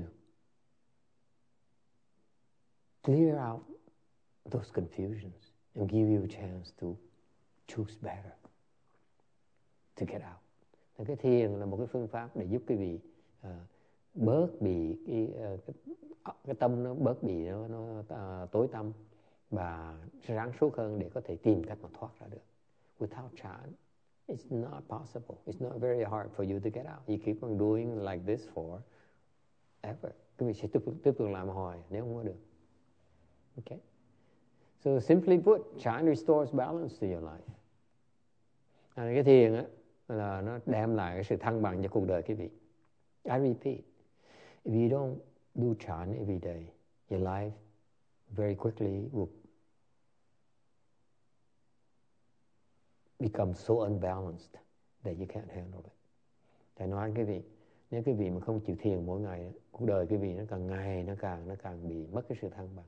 Speaker 1: clear out those confusions and give you a chance to choose better, to get out. Thì cái thiền là một cái phương pháp để giúp quý vị uh, bớt bị cái, uh, cái, cái tâm nó bớt bị nó, nó uh, tối tăm và sáng suốt hơn để có thể tìm cách mà thoát ra được. Without chant, it's not possible. It's not very hard for you to get out. You keep on doing like this for ever. Quý vị sẽ tiếp, tiếp tục làm hoài nếu không có được. Okay? So simply put, chant restores balance to your life. À, cái thiền á là nó đem lại cái sự thăng bằng cho cuộc đời quý vị. I repeat, if you don't do chant every day, your life very quickly will become so unbalanced that you can't handle it. Thầy nói quý vị, nếu quý vị mà không chịu thiền mỗi ngày, cuộc đời quý vị nó càng ngày nó càng nó càng bị mất cái sự thăng bằng.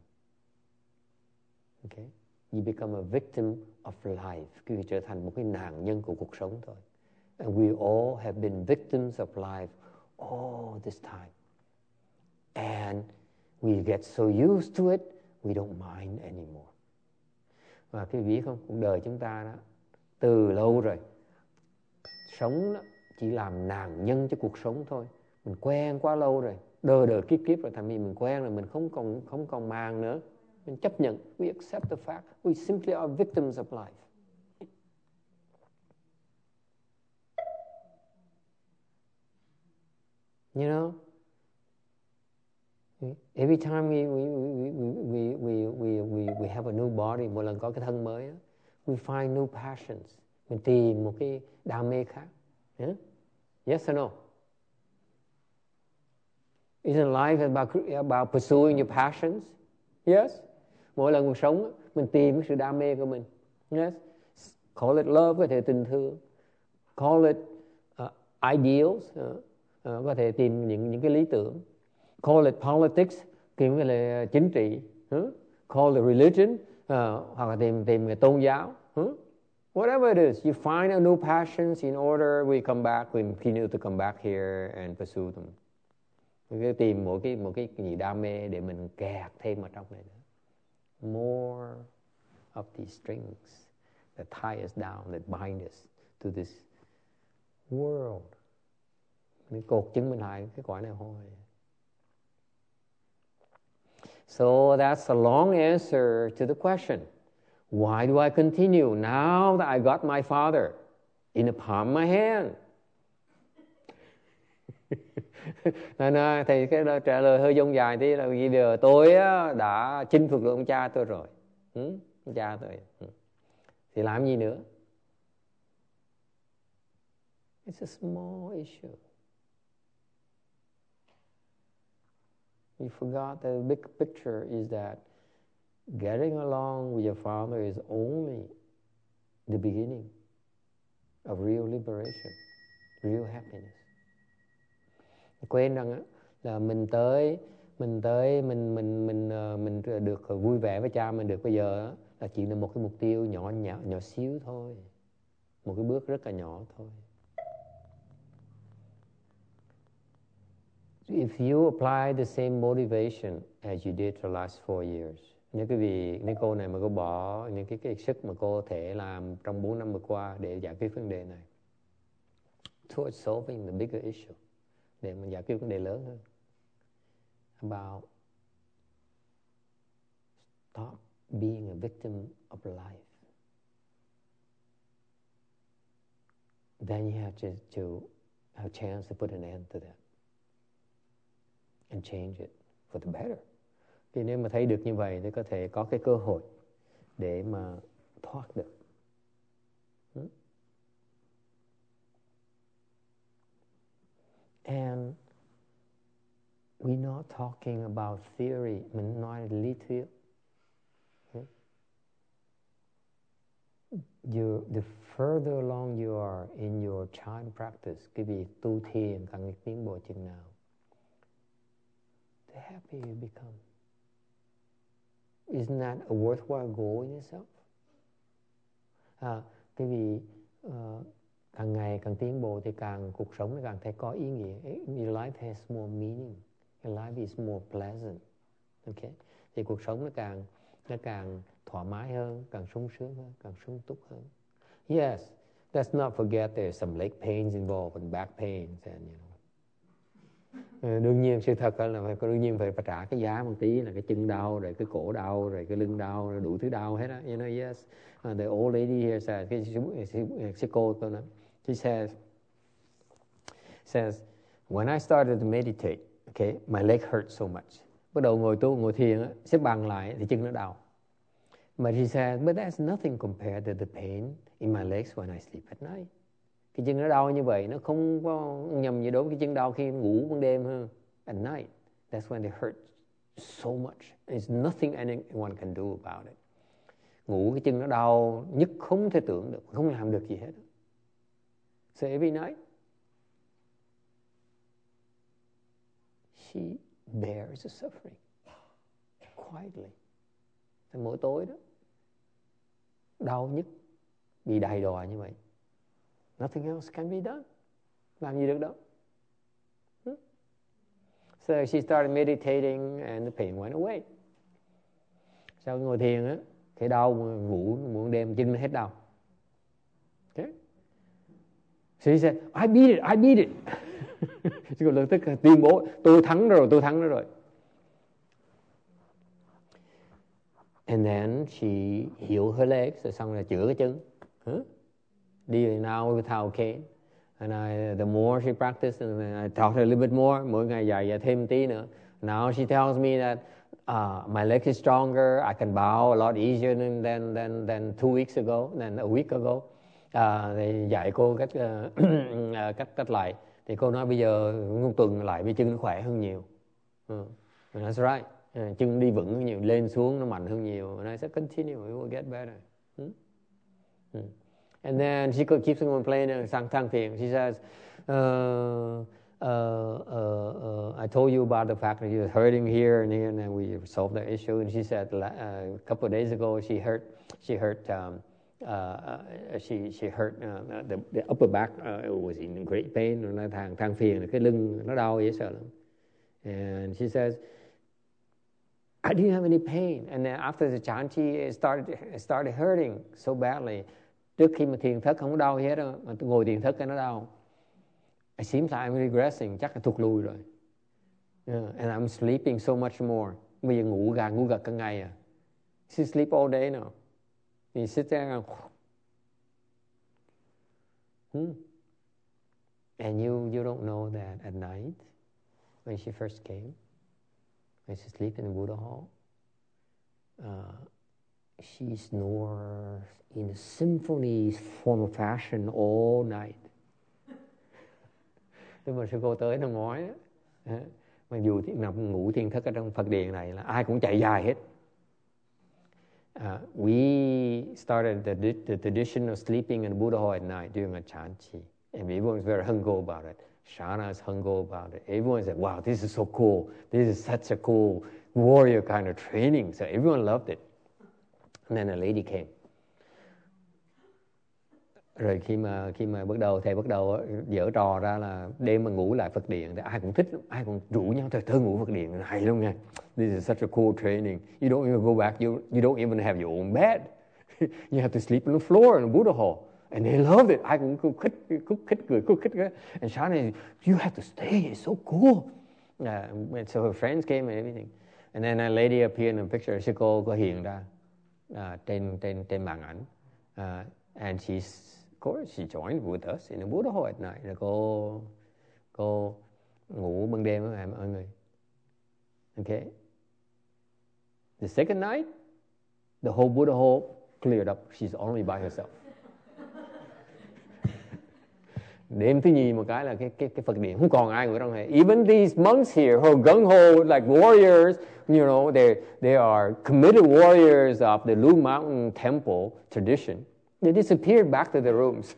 Speaker 1: Okay? You become a victim of life. Quý vị trở thành một cái nạn nhân của cuộc sống thôi. And we all have been victims of life all this time. And we get so used to it, we don't mind anymore. Và quý vị biết không, cuộc đời chúng ta đó, từ lâu rồi, sống đó, chỉ làm nạn nhân cho cuộc sống thôi. Mình quen quá lâu rồi, đời đời kiếp kiếp rồi, thành vì mình quen rồi, mình không còn không còn màng nữa. Mình chấp nhận, we accept the fact, we simply are victims of life. You know, every time we we we we we we we we have a new body, mỗi lần có cái thân mới, we find new passions. Mình tìm một cái đam mê khác. Yeah? Yes or no? Isn't life about about pursuing your passions? Yes. Mỗi lần cuộc sống mình tìm cái sự đam mê của mình. Yes. Call it love, có thể tình thương. Call it uh, ideals, uh, uh, có thể tìm những những cái lý tưởng. Call it politics, tìm cái là chính trị. Uh, call it religion, uh, hoặc là tìm tìm cái tôn giáo. Uh, whatever it is, you find a new passions in order we come back, we continue to come back here and pursue them. Mình tìm một cái một cái gì đam mê để mình kẹt thêm ở trong này nữa. More of these strings that tie us down, that bind us to this world. Mình cột chân mình lại cái cõi này thôi. So that's a long answer to the question. Why do I continue now that I got my Father in the palm of my hand? Nên thì cái trả lời hơi dông dài tí là bây giờ tôi đã chinh phục được ông cha tôi rồi. Ừ? Ông cha tôi. Ừ. Thì làm gì nữa? It's a small issue. You forgot the big picture is that getting along with your Father is only the beginning of real liberation, real happiness. Quên rằng là mình tới mình tới mình mình mình mình được vui vẻ với cha mình được bây giờ là chỉ là một cái mục tiêu nhỏ nhỏ nhỏ xíu thôi, một cái bước rất là nhỏ thôi. If you apply the same motivation as you did for the last four years, nếu quý vị, nếu cô này mà cô bỏ những cái, cái sức mà cô có thể làm trong bốn năm vừa qua để giải quyết vấn đề này, towards solving the bigger issue, để mà giải quyết vấn đề lớn hơn, about stop being a victim of life, then you have to, to have a chance to put an end to that and change it for the better. Thì nếu mà thấy được như vậy thì có thể có cái cơ hội để mà thoát được. Hmm? And we're not talking about theory. Mình nói lý thuyết. you, the further along you are in your chant practice, cái việc tu thiền càng tiến bộ chừng nào, the happier you become. Isn't that a worthwhile goal in itself? À, cái vì uh, càng ngày càng tiến bộ thì càng cuộc sống nó càng thấy có ý nghĩa. Your life has more meaning. Your life is more pleasant. Okay? Thì cuộc sống nó càng nó càng thoải mái hơn, càng sung sướng hơn, càng sung túc hơn. Yes, let's not forget there's some leg pains involved and back pains and you know. Đương nhiên sự thật là phải đương nhiên phải, phải trả cái giá một tí, là cái chân đau, rồi cái cổ đau, rồi cái lưng đau, rồi đủ thứ đau hết á. You know, yes. Uh, the old lady here says, cái sư cô tôi nói, she says, says, when I started to meditate, okay, my leg hurt so much. Bắt đầu ngồi tu, ngồi thiền á, xếp bằng lại thì chân nó đau. But she said, but that's nothing compared to the pain in my legs when I sleep at night. Cái chân nó đau như vậy, nó không có nhầm gì đối với cái chân đau khi ngủ ban đêm hơn. At night, that's when they hurt so much. There's nothing anyone can do about it. Ngủ cái chân nó đau nhất không thể tưởng được, không làm được gì hết. So every night, she bears the suffering quietly. Thì mỗi tối đó, đau nhất, bị đầy đọa như vậy. Nothing else can be done. Làm gì được đâu. Hmm? So she started meditating and the pain went away. Sau ngồi thiền á, cái đau ngủ một đêm chân nó hết đau. Okay? So she said, I beat it, I beat it. She lập tức tuyên bố, tôi thắng rồi, tôi thắng rồi. And then she healed her legs, rồi xong rồi chữa cái chân. Huh? Đi now without cane. And I, the more she practiced, and I taught her a little bit more, mỗi ngày dạy dạy thêm tí nữa. Now she tells me that uh, my leg is stronger, I can bow a lot easier than than than, than two weeks ago, than a week ago. Uh, thì dạy cô cách uh, cách cách lại. Thì cô nói bây giờ một tuần lại với chân nó khỏe hơn nhiều. Uh, that's right. Uh, chân đi vững hơn nhiều, lên xuống nó mạnh hơn nhiều. And I said, continue, it will get better. Hmm? Hmm. And then she keeps on complaining, sang thang thiền. She says, uh, uh, uh, uh, I told you about the fact that she was hurting here and here, and then we solved the issue. And she said uh, a couple of days ago she hurt, she hurt, um, uh, uh, she she hurt uh, the, the upper back uh, was in great pain. Nó thang thang phiền, cái lưng nó đau dễ sợ lắm. And she says, I didn't have any pain. And then after the chanti, it started it started hurting so badly. Trước khi mà thiền thất không có đau gì hết đâu, mà tôi ngồi thiền thất cái nó đau. I seems like I'm regressing, chắc là thụt lùi rồi. Yeah, and I'm sleeping so much more. Bây giờ ngủ gà ngủ gật cả ngày à. She sleep all day now. You sit there and hmm. And you you don't know that at night when she first came, when she sleep in the Buddha hall, uh, she snores in a symphony form of fashion all night. Lúc mà sư cô tới năm ngoái á, mặc dù nằm ngủ thiền thất ở trong Phật điện này là ai cũng chạy dài hết. Uh, we started the, the tradition of sleeping in the Buddha hall at night during a chanti, and everyone was very hungo about it. Shana is hungo about it. Everyone said, "Wow, this is so cool. This is such a cool warrior kind of training." So everyone loved it. And then a lady came. Rồi khi mà khi mà bắt đầu thầy bắt đầu dở trò ra là đêm mà ngủ lại Phật điện thì ai cũng thích, ai cũng rủ nhau thôi thơ ngủ Phật điện hay luôn nha. This is such a cool training. You don't even go back. You you don't even have your own bed. You have to sleep on the floor in the Buddha hall. And they loved it. Ai cũng khích khích khích cười khích khích cái. And Shana, you have to stay. It's so cool. Uh, and so her friends came and everything. And then a lady appeared in a picture. Sư cô có hiện ra uh, trên trên trên màn ảnh. Uh, and she's Of course, she joined with us in the Buddha hall at night. Rồi cô cô ngủ ban đêm với mọi người. Okay. The second night, the whole Buddha hall cleared up. She's only by herself. Đêm thứ nhì một cái là cái cái cái Phật điện không còn ai ở trong này. Even these monks here who are gung ho like warriors, you know, they they are committed warriors of the Lu Mountain Temple tradition. They disappeared back to their rooms.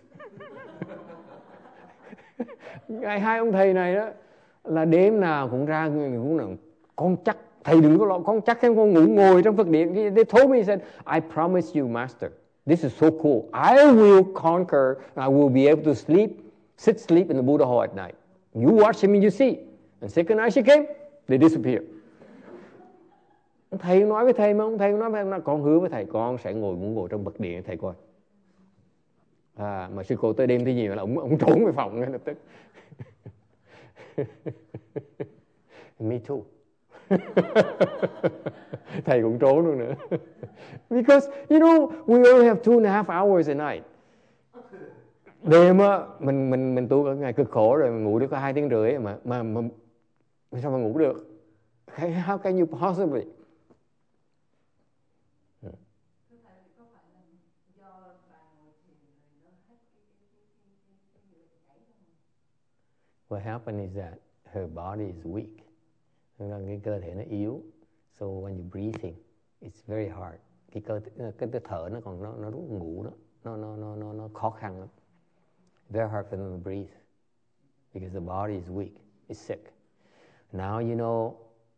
Speaker 1: Ngày hai ông thầy này đó là đêm nào cũng ra cũng nói, con chắc thầy đừng có lo, con chắc em con ngủ ngồi trong Phật điện. They told me, said, I promise you, Master, this is so cool. I will conquer. I will be able to sleep, sit sleep in the Buddha hall at night. You watch him and you see. And second night she came, they disappear. Thầy nói với thầy mà ông thầy nói với em, con hứa với thầy con sẽ ngồi ngủ ngồi trong Phật điện thầy coi. À, mà sư cô tới đêm thứ nhiều là ông ông trốn về phòng ngay lập tức. Me too. Thầy cũng trốn luôn nữa. Because you know we only have two and a half hours a night. Đêm á mình mình mình tu ở ngày cực khổ rồi, mình ngủ được có hai tiếng rưỡi mà mà mà sao mà ngủ được? How can you possibly? What happened is that her body is weak. Cái cơ thể nó yếu. So when you breathing, it's very hard. Cái cơ cái, cái thở nó còn nó nó rất ngủ đó, nó nó nó nó nó khó khăn lắm. Very hard for them to breathe because the body is weak, it's sick. Now you know.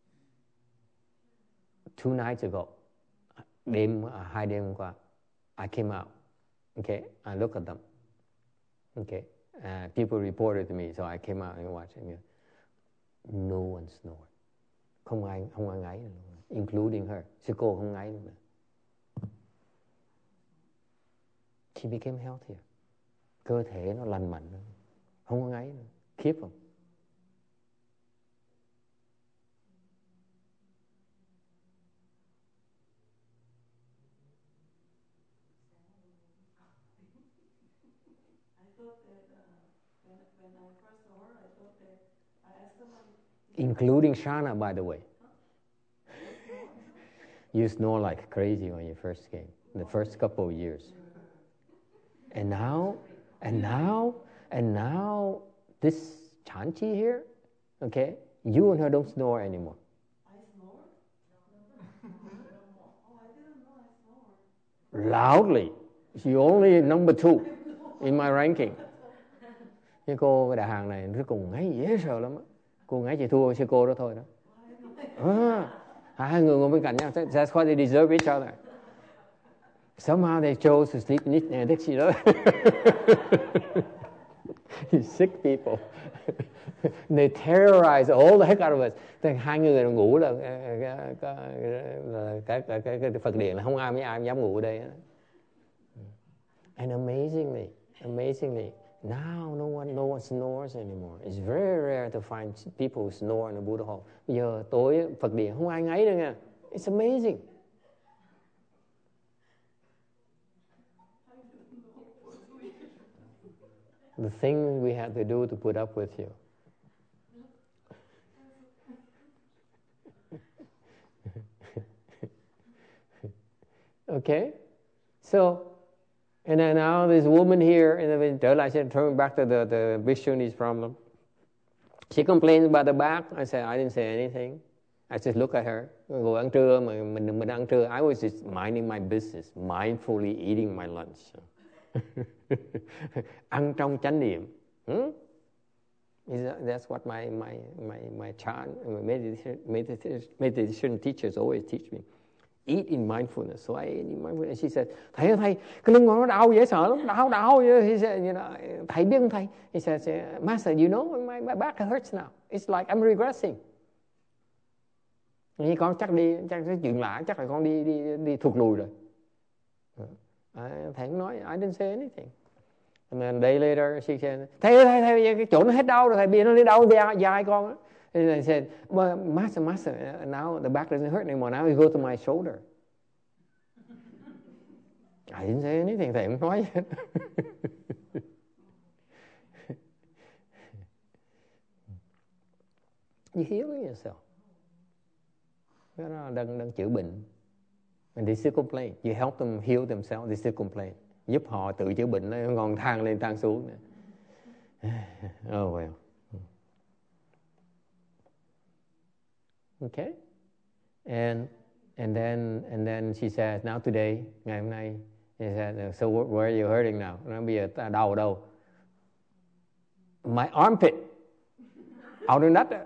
Speaker 1: Two nights ago, đêm hai đêm qua, I came out. Okay, I look at them. Okay, uh, people reported to me, so I came out and watched it. No one snored. Không ai không ai ngáy nữa, including her. Sư cô không ngáy nữa. She became healthier. Cơ thể nó lành mạnh nữa. Không có ngáy nữa. Khiếp không? Including Shana, by the way. You snore like crazy when you first came, the first couple of years. And now, and now, and now, this Chanchi here, okay, you and her don't snore anymore.
Speaker 4: I snore? Oh, I didn't know I snore.
Speaker 1: Loudly. She only number two in my ranking. Cái cô đại hàng này rất cùng ngáy dễ sợ lắm á. Cô ngáy chỉ thua sư cô đó thôi đó. À, hai người ngồi bên cạnh nhau. That's why they deserve each other. Somehow they chose to sleep next to each other. You sick people. They terrorize all the heck out of us. Thì hai người ngủ là cái, cái, cái, cái Phật điện là không ai mấy ai dám ngủ ở đây. And amazingly, amazingly, now no one, no one snores anymore. It's very rare to find people who snore in the Buddha hall. Bây giờ tối Phật điện không ai ngáy nữa nha. It's amazing. The thing we had to do to put up with you. Okay, so and then now this woman here, and then trở lại, turning back to the the Vishnu's problem. She complains about the back. I said I didn't say anything. I just look at her. Ngồi ăn trưa mà mình mình ăn trưa. I was just minding my business, mindfully eating my lunch. Ăn trong chánh niệm. Hmm? That's what my my my my chant, my meditation, meditation, meditation teachers always teach me. Eat in mindfulness. So I eat in mindfulness. And she said, thầy thầy, cái lưng nó đau dễ sợ lắm, đau đau. He said, you know, thầy biết không thầy? He said, Master, you know, my my back hurts now. It's like I'm regressing. Như con chắc đi, chắc cái chuyện lạ, chắc là con đi đi đi thụt lùi rồi. À, thầy cũng nói, I didn't say anything. And then a day later, she said, thầy thầy thầy, cái chỗ nó hết đau rồi, thầy bị nó đi đau dài, dài con á. And I said, well, Master, Master, now the back doesn't hurt anymore. Now you go to my shoulder. I didn't say anything. Thầy không nói gì. You heal yourself. Đừng, đừng chữa bệnh. And they still complain. You help them heal themselves, they still complain. Giúp họ tự chữa bệnh, nó còn thang lên thang xuống nữa. Oh well. Okay, and and then and then she says, now today, ngày hôm nay, He said, so where are you hurting now? Nó bây giờ đau ở đâu? My armpit. Out in that.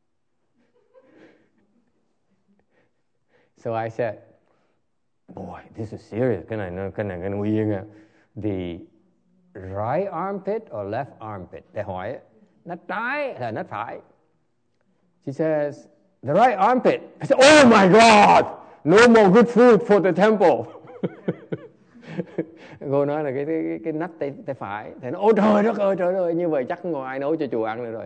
Speaker 1: So I said, boy, this is serious. Cái này nó cái này cái nguy hiểm à. The right armpit or left armpit? Để hỏi nó trái hay nó phải? She says, the right armpit. I said, oh my God, no more good food for the temple. Cô nói là cái cái cái nách tay, tay phải. Thì nó ôi trời đất ơi trời ơi, như vậy chắc không còn ai nấu cho chùa ăn nữa rồi.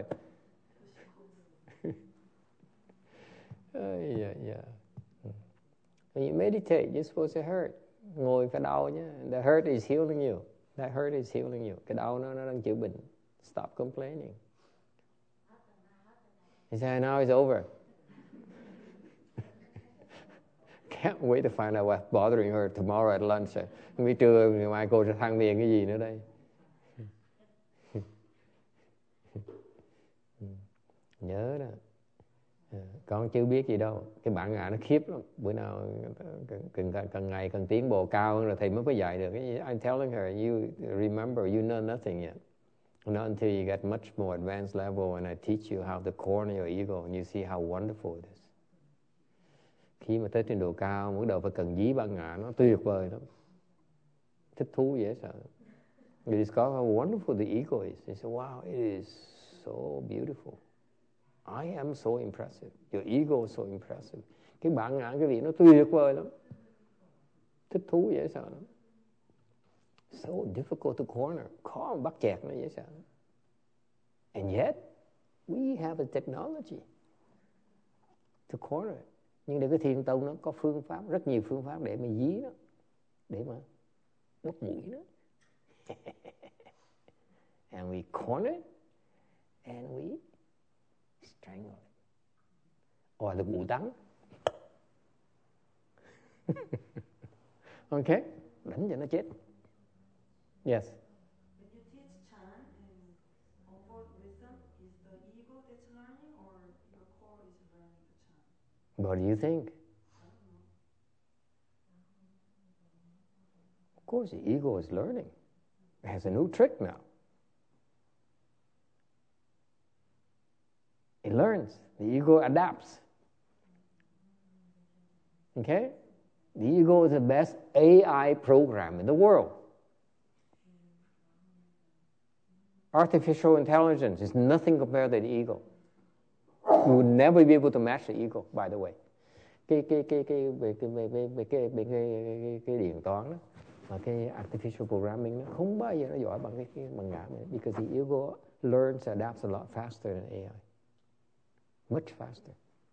Speaker 1: uh, yeah, yeah. When you meditate, you're supposed to hurt. Ngồi phải đau nhé. The hurt is healing you. That hurt is healing you. Cái đau nó nó đang chữa bệnh. Stop complaining. He said, now it's over. Can't wait to find out what's bothering her tomorrow at lunch. Không biết trưa ngày mai cô sẽ than phiền cái gì nữa đây. Nhớ đó. Con chưa biết gì đâu. Cái bản ngã nó khiếp lắm. Bữa nào cần, cần, cần ngày cần tiến bộ cao hơn là thầy mới có dạy được. I'm telling her, you remember, you know nothing yet. Not until you get much more advanced level and I teach you how to corner your ego and you see how wonderful it is. Khi mà tới trình độ cao, bắt đầu phải cần dí bản ngã, nó tuyệt vời lắm. Thích thú dễ sợ. You discover how wonderful the ego is. You say, wow, it is so beautiful. I am so impressive. Your ego is so impressive. Cái bản ngã, cái vị nó tuyệt vời lắm. Thích thú dễ sợ lắm. So difficult to corner. Khó mà bắt chẹt nó dễ sợ. And yet, we have a technology to corner it. Nhưng để cái thiền tông nó có phương pháp, rất nhiều phương pháp để mà dí nó, để mà bóp mũi nó. And we corner it, and we strangle it. Or the bù đắng. Okay? Đánh cho nó chết. Yes.
Speaker 4: When you teach Chan and unfold wisdom, is the ego that's learning or your core is learning the Chan?
Speaker 1: What do you think?
Speaker 4: I don't know.
Speaker 1: Of course, the ego is learning. It has a new trick now. It learns. The ego adapts. Okay? The ego is the best A I program in the world. Artificial intelligence is nothing compared to the ego. You would never be able to match the ego, by the way. Cái cái cái cái về cái về về về cái về cái cái điện toán đó, và cái artificial programming nó không bao giờ nó giỏi bằng cái, cái bằng ngã này, because the ego learns and adapts a lot faster than A I. Much faster.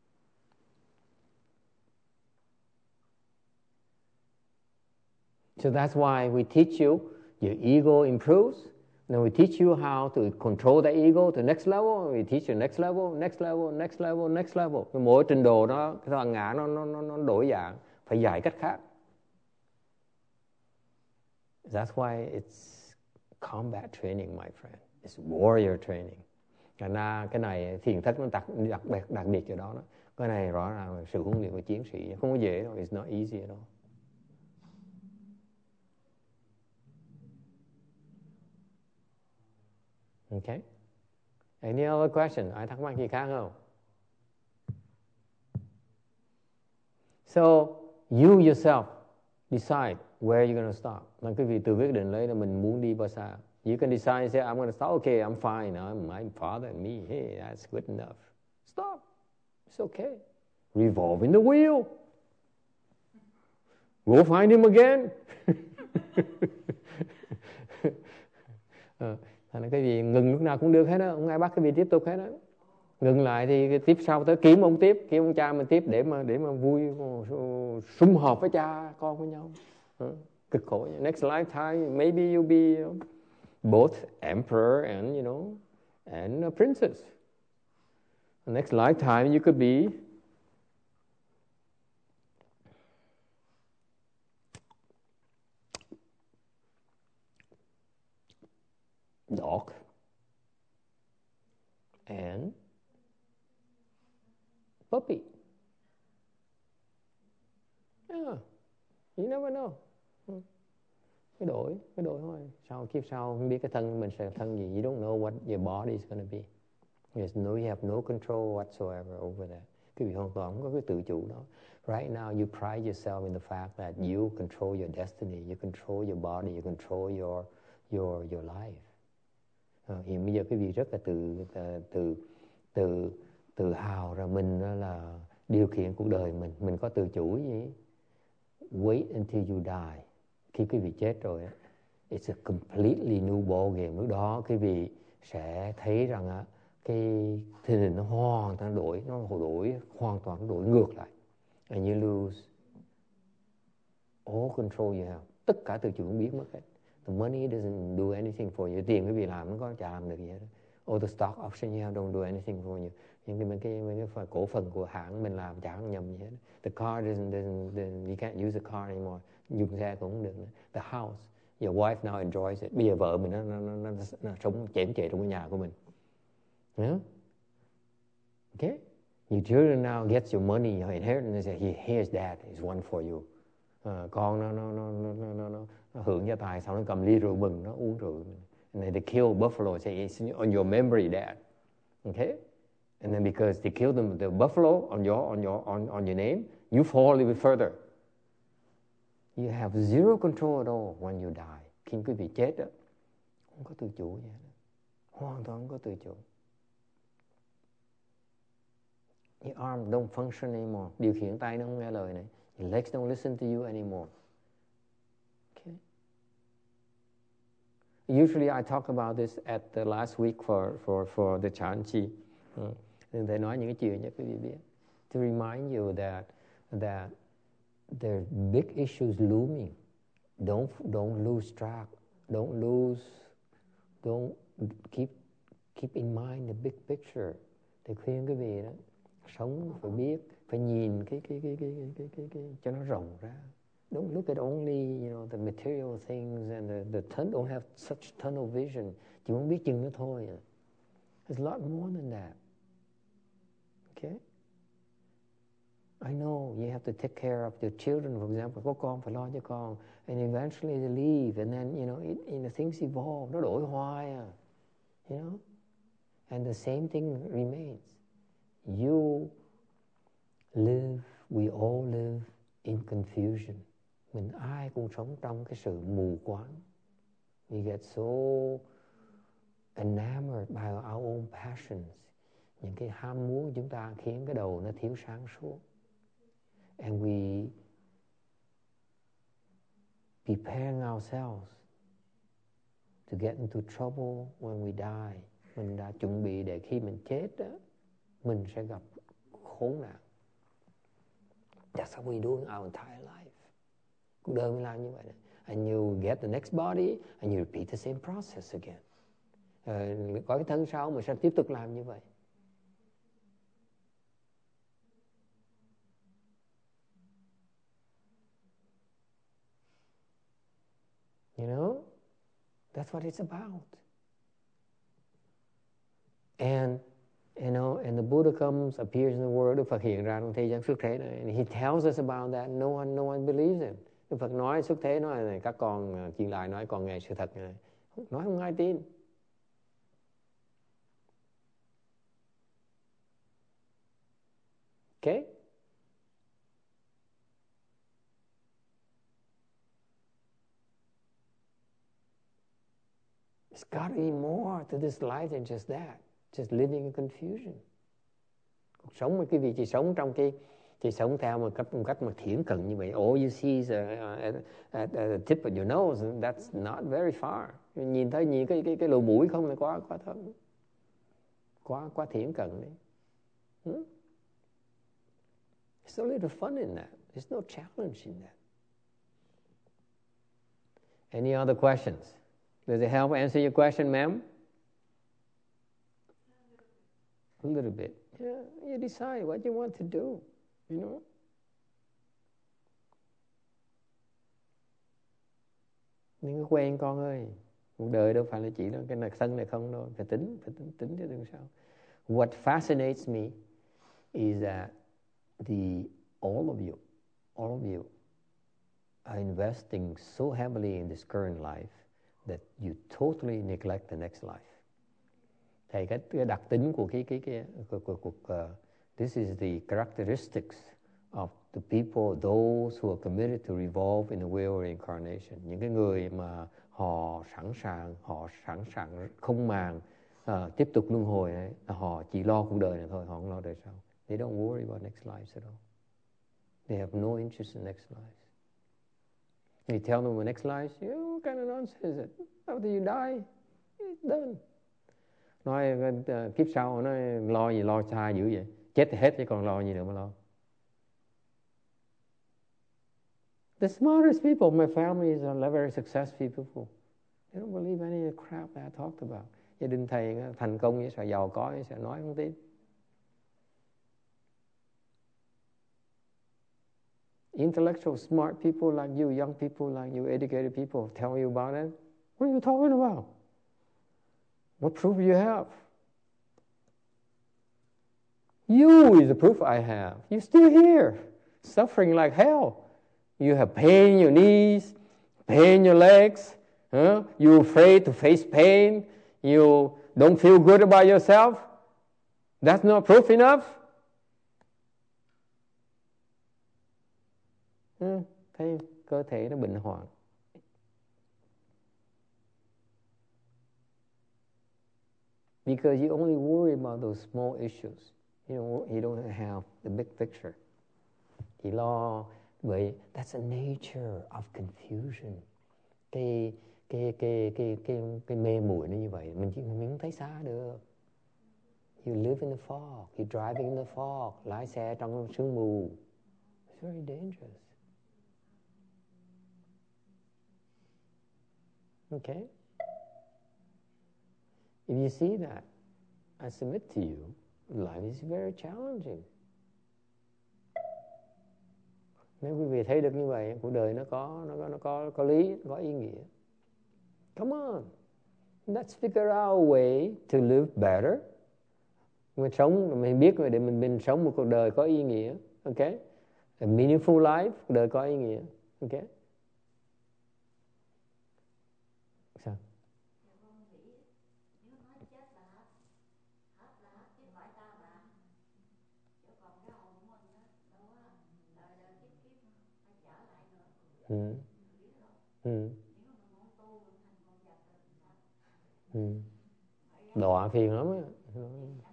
Speaker 1: So that's why we teach you, your ego improves. Then we teach you how to control the ego to the next level. We teach you next level, next level, next level, next level. Mỗi trình độ nó, cái thằng ngã nó, nó, nó, nó đổi dạng, phải dạy cách khác. That's why it's combat training, my friend. It's warrior training. Thành ra cái này thiền thất nó đặc, đặc biệt đặc biệt cho đó, đó. Cái này rõ ràng là sự huấn luyện của chiến sĩ, không có dễ đâu. It's not easy at all. Okay. Any other question? Ai thắc mắc gì khác không? So, you yourself decide where you're going to stop. Là quý vị tự quyết định lấy là mình muốn đi bao xa. You can decide, say, I'm going to stop. Okay, I'm fine. I'm my father and me. Hey, that's good enough. Stop. It's okay. Revolving the wheel. Go find him again. uh, Thành cái gì ngừng lúc nào cũng được hết đó, không ai bắt cái gì tiếp tục hết đó. Ngừng lại thì tiếp sau tới kiếm ông tiếp, kiếm ông cha mình tiếp để mà để mà vui sum họp với cha con với nhau. Uh, cực khổ. Next lifetime maybe you'll be uh, both emperor and you know and a princess. The next lifetime you could be dog and puppy. Yeah, you never know. Cái đổi, cái đổi thôi. Sau kiếp sau không biết cái thân mình sẽ thân gì. You don't know what your body is going to be. There's no, you have no control whatsoever over that. Quý vị hoàn toàn không có cái tự chủ đó. Right now you pride yourself in the fact that you control your destiny, you control your body, you control your your your life. À, hiện bây giờ quý vị rất là tự tự tự tự hào rằng mình là điều khiển cuộc đời mình, mình có tự chủ gì. Wait until you die. Khi quý vị chết rồi, it's a completely new ball game. Lúc đó quý vị sẽ thấy rằng á, cái tình hình nó hoàn toàn đổi, nó đổi hoàn toàn đổi ngược lại. And you lose all control you have. Tất cả tự chủ biến mất hết. The money doesn't do anything for you. Tiền quý vị làm nó có chả làm được gì hết. All the stock option you have don't do anything for you. Những cái mấy cái, mấy cái phần, cổ phần của hãng mình làm chả nhầm gì hết. The car doesn't, doesn't, doesn't you can't use the car anymore. Dùng xe cũng không được nữa. The house, your wife now enjoys it. Bây giờ vợ mình nó, nó, nó, nó, nó sống chém chệ trong cái nhà của mình. Yeah? Okay? Your children now gets your money, your inheritance. Here's that, is one for you. À, con nó nó nó nó nó nó nó hưởng gia tài, xong nó cầm ly rượu mừng, nó uống rượu. And then they kill buffalo, say it's on your memory, Dad. Okay? And then because they killed them, the buffalo on your on your on on your name, you fall even further. You have zero control at all when you die. Khi quý vị chết đó, không có tự chủ gì hết. Hoàn toàn không có tự chủ. Your arm don't function anymore. Điều khiển tay nó không nghe lời này. Your legs don't listen to you anymore. Okay. Usually I talk about this at the last week for for for the Chanchi. Nên thầy nói những cái chuyện cho quý vị biết. To remind you that that there's big issues looming. Don't don't lose track. Don't lose. Don't keep keep in mind the big picture. Thầy khuyên quý vị đó, sống phải biết, phải nhìn cái cái cái cái cái cái cái, cái cho nó rộng ra. Don't look at only, you know, the material things and the the ton, don't have such tunnel vision. Chỉ muốn biết chừng nó thôi. There's a lot more than that. Okay? I know you have to take care of your children, for example. Có con phải lo cho con. And eventually they leave, and then, you know, it, you know, things evolve. Nó đổi hoài à. You know? And the same thing remains. You live, we all live in confusion. Mình ai cũng sống trong cái sự mù quáng. We get so enamored by our own passions. Những cái ham muốn của chúng ta khiến cái đầu nó thiếu sáng suốt. And we preparing ourselves to get into trouble when we die. Mình đã chuẩn bị để khi mình chết đó, mình sẽ gặp khốn nạn. That's how we do in our entire life. Cuộc đời mình làm như vậy. And you get the next body and you repeat the same process again. Uh, có cái thân sau mình sẽ tiếp tục làm như vậy. You know, that's what it's about. And you know, and the Buddha comes, appears in the world. Đức Phật hiện ra trong thế gian xuất thế này. And he tells us about that. No one, no one believes him. Đức Phật nói xuất thế, nói này, các con truyền lại nói con nghe sự thật này. Nói không ai tin. Okay? There's got to be more to this life than just that. Just living in confusion. Cuộc sống mà quý vị chỉ sống trong cái, chỉ sống theo một cách một cách mà thiển cận như vậy. All you see is uh, at, at, at the tip of your nose. That's not very far. Nhìn thấy nhìn cái cái cái lỗ mũi không là quá quá thâm, quá quá thiển cận đấy. Hmm? There's a little fun in that. There's no challenge in that. Any other questions? Does it help answer your question, ma'am? A little bit. Yeah, you decide what you want to do, you know. Đừng có quen con ơi. Cuộc đời đâu phải là chỉ là cái này thân này không đâu. Phải tính, phải tính, tính chứ đừng sao. What fascinates me is that the all of you, all of you are investing so heavily in this current life that you totally neglect the next life. Thì cái, cái đặc tính của cái cái cái của, của, của, uh, this is the characteristics of the people, those who are committed to revolve in the wheel of reincarnation. Những cái người mà họ sẵn sàng, họ sẵn sàng không màng uh, tiếp tục luân hồi này, họ chỉ lo cuộc đời này thôi, họ không lo đời sau. They don't worry about next lives at all. They have no interest in next lives. You tell them the next life, you know, what kind of nonsense is it? After you die, it's done. Nói uh, kiếp sau nó lo gì lo xa dữ vậy? Chết thì hết chứ còn lo gì nữa mà lo. The smartest people in my family are very successful people. They don't believe any of the crap that I talked about. Gia đình thầy thành công với sợ giàu có với sợ nói không tin. Intellectual, smart people like you, young people like you, educated people tell you about it. What are you talking about? What proof do you have? You is the proof I have. You're still here, suffering like hell. You have pain in your knees, pain in your legs. Huh? You're afraid to face pain. You don't feel good about yourself. That's not proof enough. Ừ, thấy cơ thể nó bệnh hoạn. Because you only worry about those small issues. You don't, you don't have the big picture. Chỉ lo bởi that's a nature of confusion. Cái cái cái cái cái cái mê muội nó như vậy, mình chỉ mình không thấy xa được. You live in the fog, you driving in the fog, lái xe trong sương mù. It's very dangerous. Okay? If you see that, I submit to you, life is very challenging. Nếu quý vị thấy được như vậy, cuộc đời nó có nó có nó có có lý, có ý nghĩa. Come on, let's figure out a way to live better. Mình sống, mình biết để mình mình sống một cuộc đời có ý nghĩa, okay? A meaningful life, cuộc đời có ý nghĩa, okay? Sao? Ừ. Ừ. Ừ. Đọa phiền lắm á. Ừ.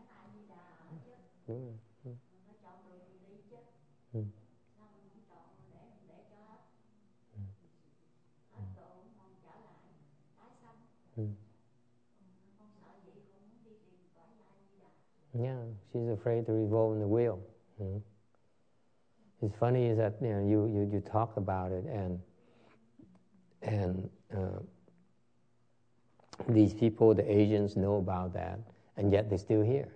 Speaker 1: Ừ. Ừ. Ừ. Ừ. Yeah, she's afraid to revolve in the wheel. Mm. It's funny is that you know you, you, you talk about it and and uh, these people, the Asians, know about that, and yet they're still here.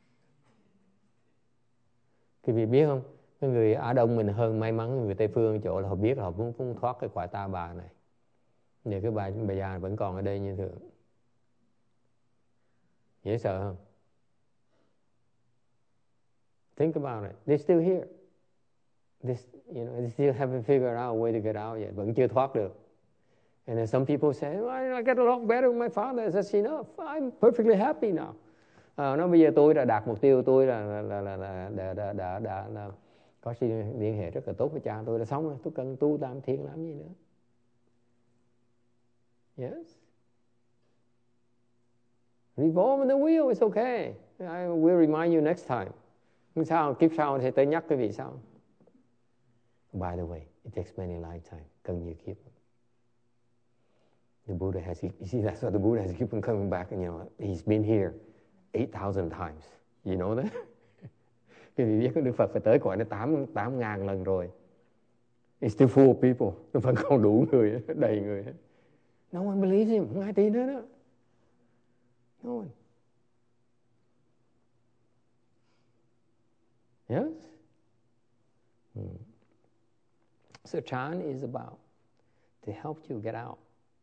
Speaker 1: Quý vị biết không? Cái người Á Đông mình hơn may mắn người Tây Phương chỗ là họ biết là họ muốn, muốn thoát cái quả ta bà này. Nhưng cái bà bà già vẫn còn ở đây như thường. Dễ sợ không? Think about it. They're still here. This, you know, they still haven't figured out a way to get out yet. Vẫn chưa thoát được. And then some people say, well, I get along better with my father. That's enough. I'm perfectly happy now. À, nói bây giờ tôi đã đạt mục tiêu, tôi là là là là, là đã, đã, đã, đã, đã có sự liên hệ rất là tốt với cha tôi, đã sống rồi. Tôi cần tu tam thiền làm gì nữa? Yes. Revolve in the wheel, it's okay. I will remind you next time. Sao kiếp sau thì tôi nhắc quý vị sau. By the way, it takes many lifetimes. Cần nhiều kiếp. The Buddha has, you see, that's why the Buddha has keep on coming back. And, you know, he's been here eight thousand times. You know that? Quý vị biết Đức Phật phải tới cõi này tám ngàn lần rồi. It's still full of people. Nó vẫn còn đủ người, đầy người hết. No one believes him. Không ai tin hết đó. No one. Yes? Hmm. So Chan is about to help you get out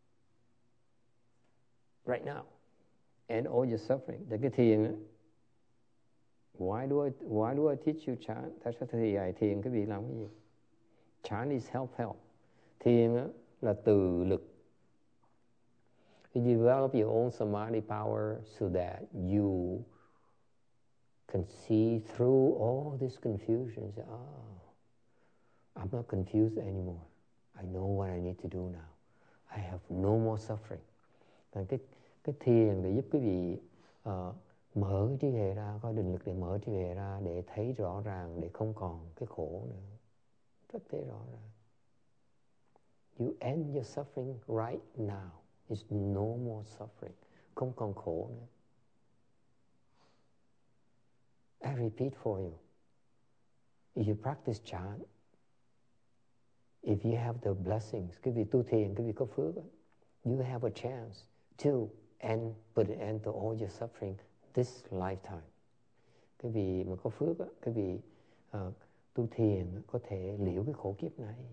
Speaker 1: right now and all your suffering. Cái thiền á. Why do I why do I teach you Chan? Tại sao thầy dạy thiền cái việc làm cái gì? Chan is help help. Thiền á, là từ lực. You develop your own samadhi power so that you can see through all this confusion. Say, oh, I'm not confused anymore. I know what I need to do now. I have no more suffering. Cái, cái thiền để giúp quý vị uh, mở trí huệ ra, có định lực để mở trí huệ ra, để thấy rõ ràng, để không còn cái khổ nữa. Rất thấy rõ ràng. You end your suffering right now. There's no more suffering. Không còn khổ nữa. I repeat for you. If you practice chant, if you have the blessings, quý vị tu thiền, quý vị có phước, you have a chance to end, put an end to all your suffering this lifetime. Quý vị mà có phước, quý vị uh, tu thiền có thể liễu cái khổ kiếp này.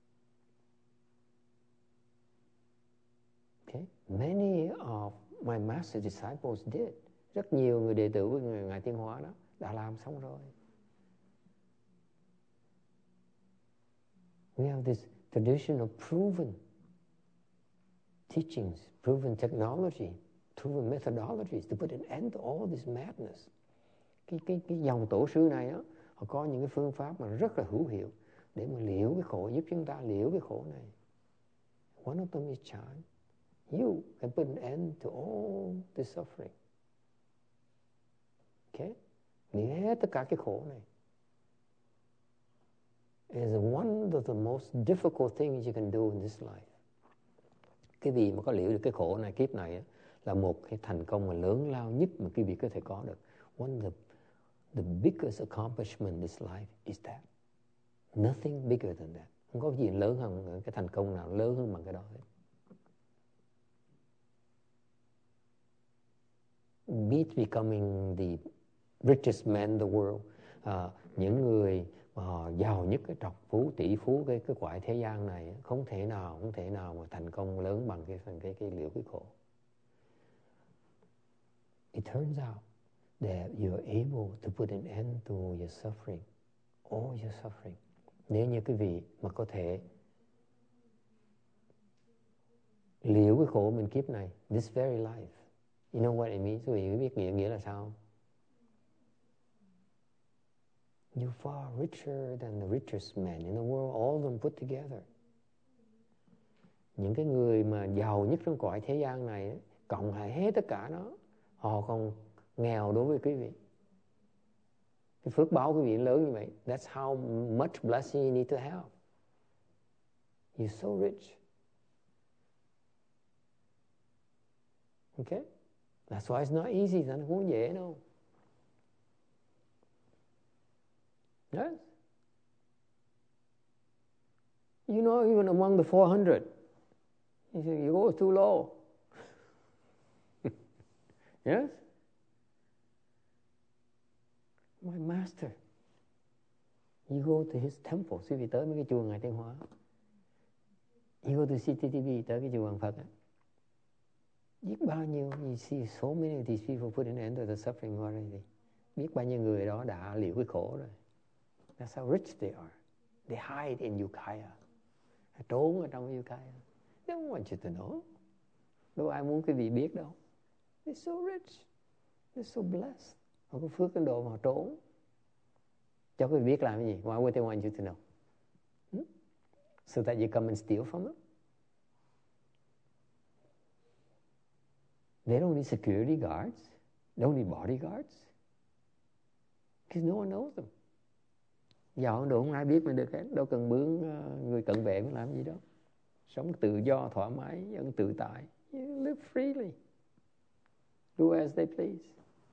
Speaker 1: Okay? Many of my master disciples did. Rất nhiều người đệ tử của Ngài Tiến Hóa đó đã làm xong rồi. We have this tradition of proven teachings, proven technology, proven methodologies to put an end to all this madness. Cái, cái, cái dòng tổ sư này đó, họ có những cái phương pháp mà rất là hữu hiệu để mà liễu cái khổ, giúp chúng ta liễu cái khổ này. One of them is chant. You can put an end to all this suffering. Okay? Liễu hết tất cả cái khổ này. It is one of the most difficult things you can do in this life. Cái gì mà có liễu được cái khổ này, kiếp này á, là một cái thành công mà lớn lao nhất mà quý vị có thể có được. One of the, the biggest accomplishment in this life is that. Nothing bigger than that. Không có gì lớn hơn, cái thành công nào lớn hơn bằng cái đó hết. Beat becoming the richest man in the world. Uh, những người mà họ giàu nhất, cái trọc phú, tỷ phú, cái cái quại thế gian này, không thể nào, không thể nào mà thành công lớn bằng cái phần cái cái liễu cái khổ. It turns out that you're able to put an end to your suffering, all your suffering. Nếu như quý vị mà có thể liễu cái khổ mình kiếp này, this very life. You know what it means? Quý vị biết nghĩa nghĩa là sao? You're far richer than the richest man in the world, all of them put together. Những cái người mà giàu nhất trong cõi thế gian này, cộng lại hết tất cả đó, họ còn nghèo đối với quý vị. Cái phước báo quý vị lớn như vậy. That's how much blessing you need to have. You're so rich. Okay? That's why it's not easy. Nó không dễ đâu. Yes? You know, even among the four hundred, you say, you go too low. Yes? My master, you go to his temple, quý vị tới mấy cái chùa Ngài Tiến Hóa. You go to C T T V, tới cái chùa Hoàng Phật. Biết bao nhiêu, you see so many of these people put an end to the suffering already. Biết bao nhiêu người đó đã liễu cái khổ rồi. That's how rich they are. They hide in Ukiah. Trốn ở trong Ukiah. They don't want you to know. Đâu ai muốn quý vị biết đâu. They're so rich. They're so blessed. Họ có phước cái độ mà họ trốn. Cho quý vị biết làm cái gì? Why would they want you to know? Hmm? So that you come and steal from them? They don't need security guards. They don't need bodyguards. Because no one knows them. Giàu độ không ai biết mà được hết. Đâu cần mướn uh, người cận vệ mới làm gì đâu. Sống tự do, thoải mái, vẫn tự tại. You live freely. Do as they please.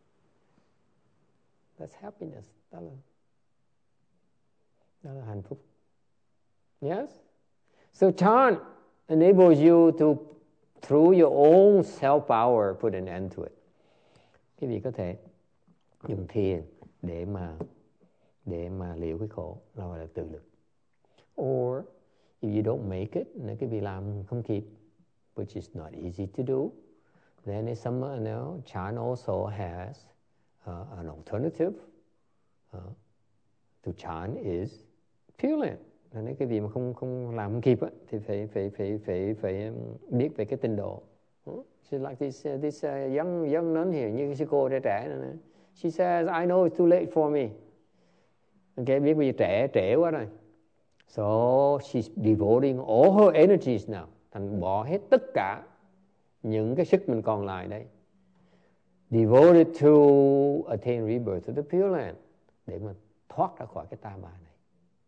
Speaker 1: That's happiness. Đó là, đó là hạnh phúc. Yes? So chant enables you to, through your own self-power, put an end to it. Quý vị có thể dùng thiền để mà để mà liễu cái khổ, là gọi là tự lực. Or if you don't make it, nếu quý vị làm không kịp, which is not easy to do, then it's some, you know, chant also has uh, an alternative. Uh, to chant is Pure Land. Nếu cái gì mà không không làm không kịp á, thì phải phải phải phải phải biết về cái tinh độ. She's like this this uh, young young nun here, như sư cô trẻ trẻ này. She says, I know it's too late for me. Okay, biết vì trẻ trẻ quá rồi. So she's devoting all her energies now. Thành bỏ hết tất cả những cái sức mình còn lại đây. Devoted to attain rebirth to the Pure Land, để mà thoát ra khỏi cái ta bà này.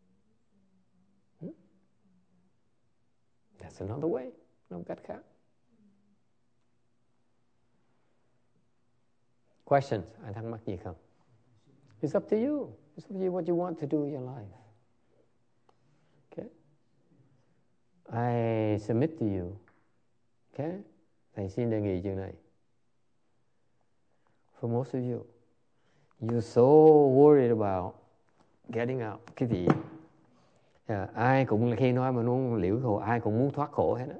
Speaker 1: That's another way. Không cách khác. Questions? Ai thắc mắc gì không? It's up to you. It's up to you what you want to do in your life. Okay? I submit to you. Okay? Thầy xin đề nghị chuyện này. For most of you, you're so worried about getting out. Cái gì? Uh, ai cũng là khi nói mà muốn liễu khổ, ai cũng muốn thoát khổ hết đó.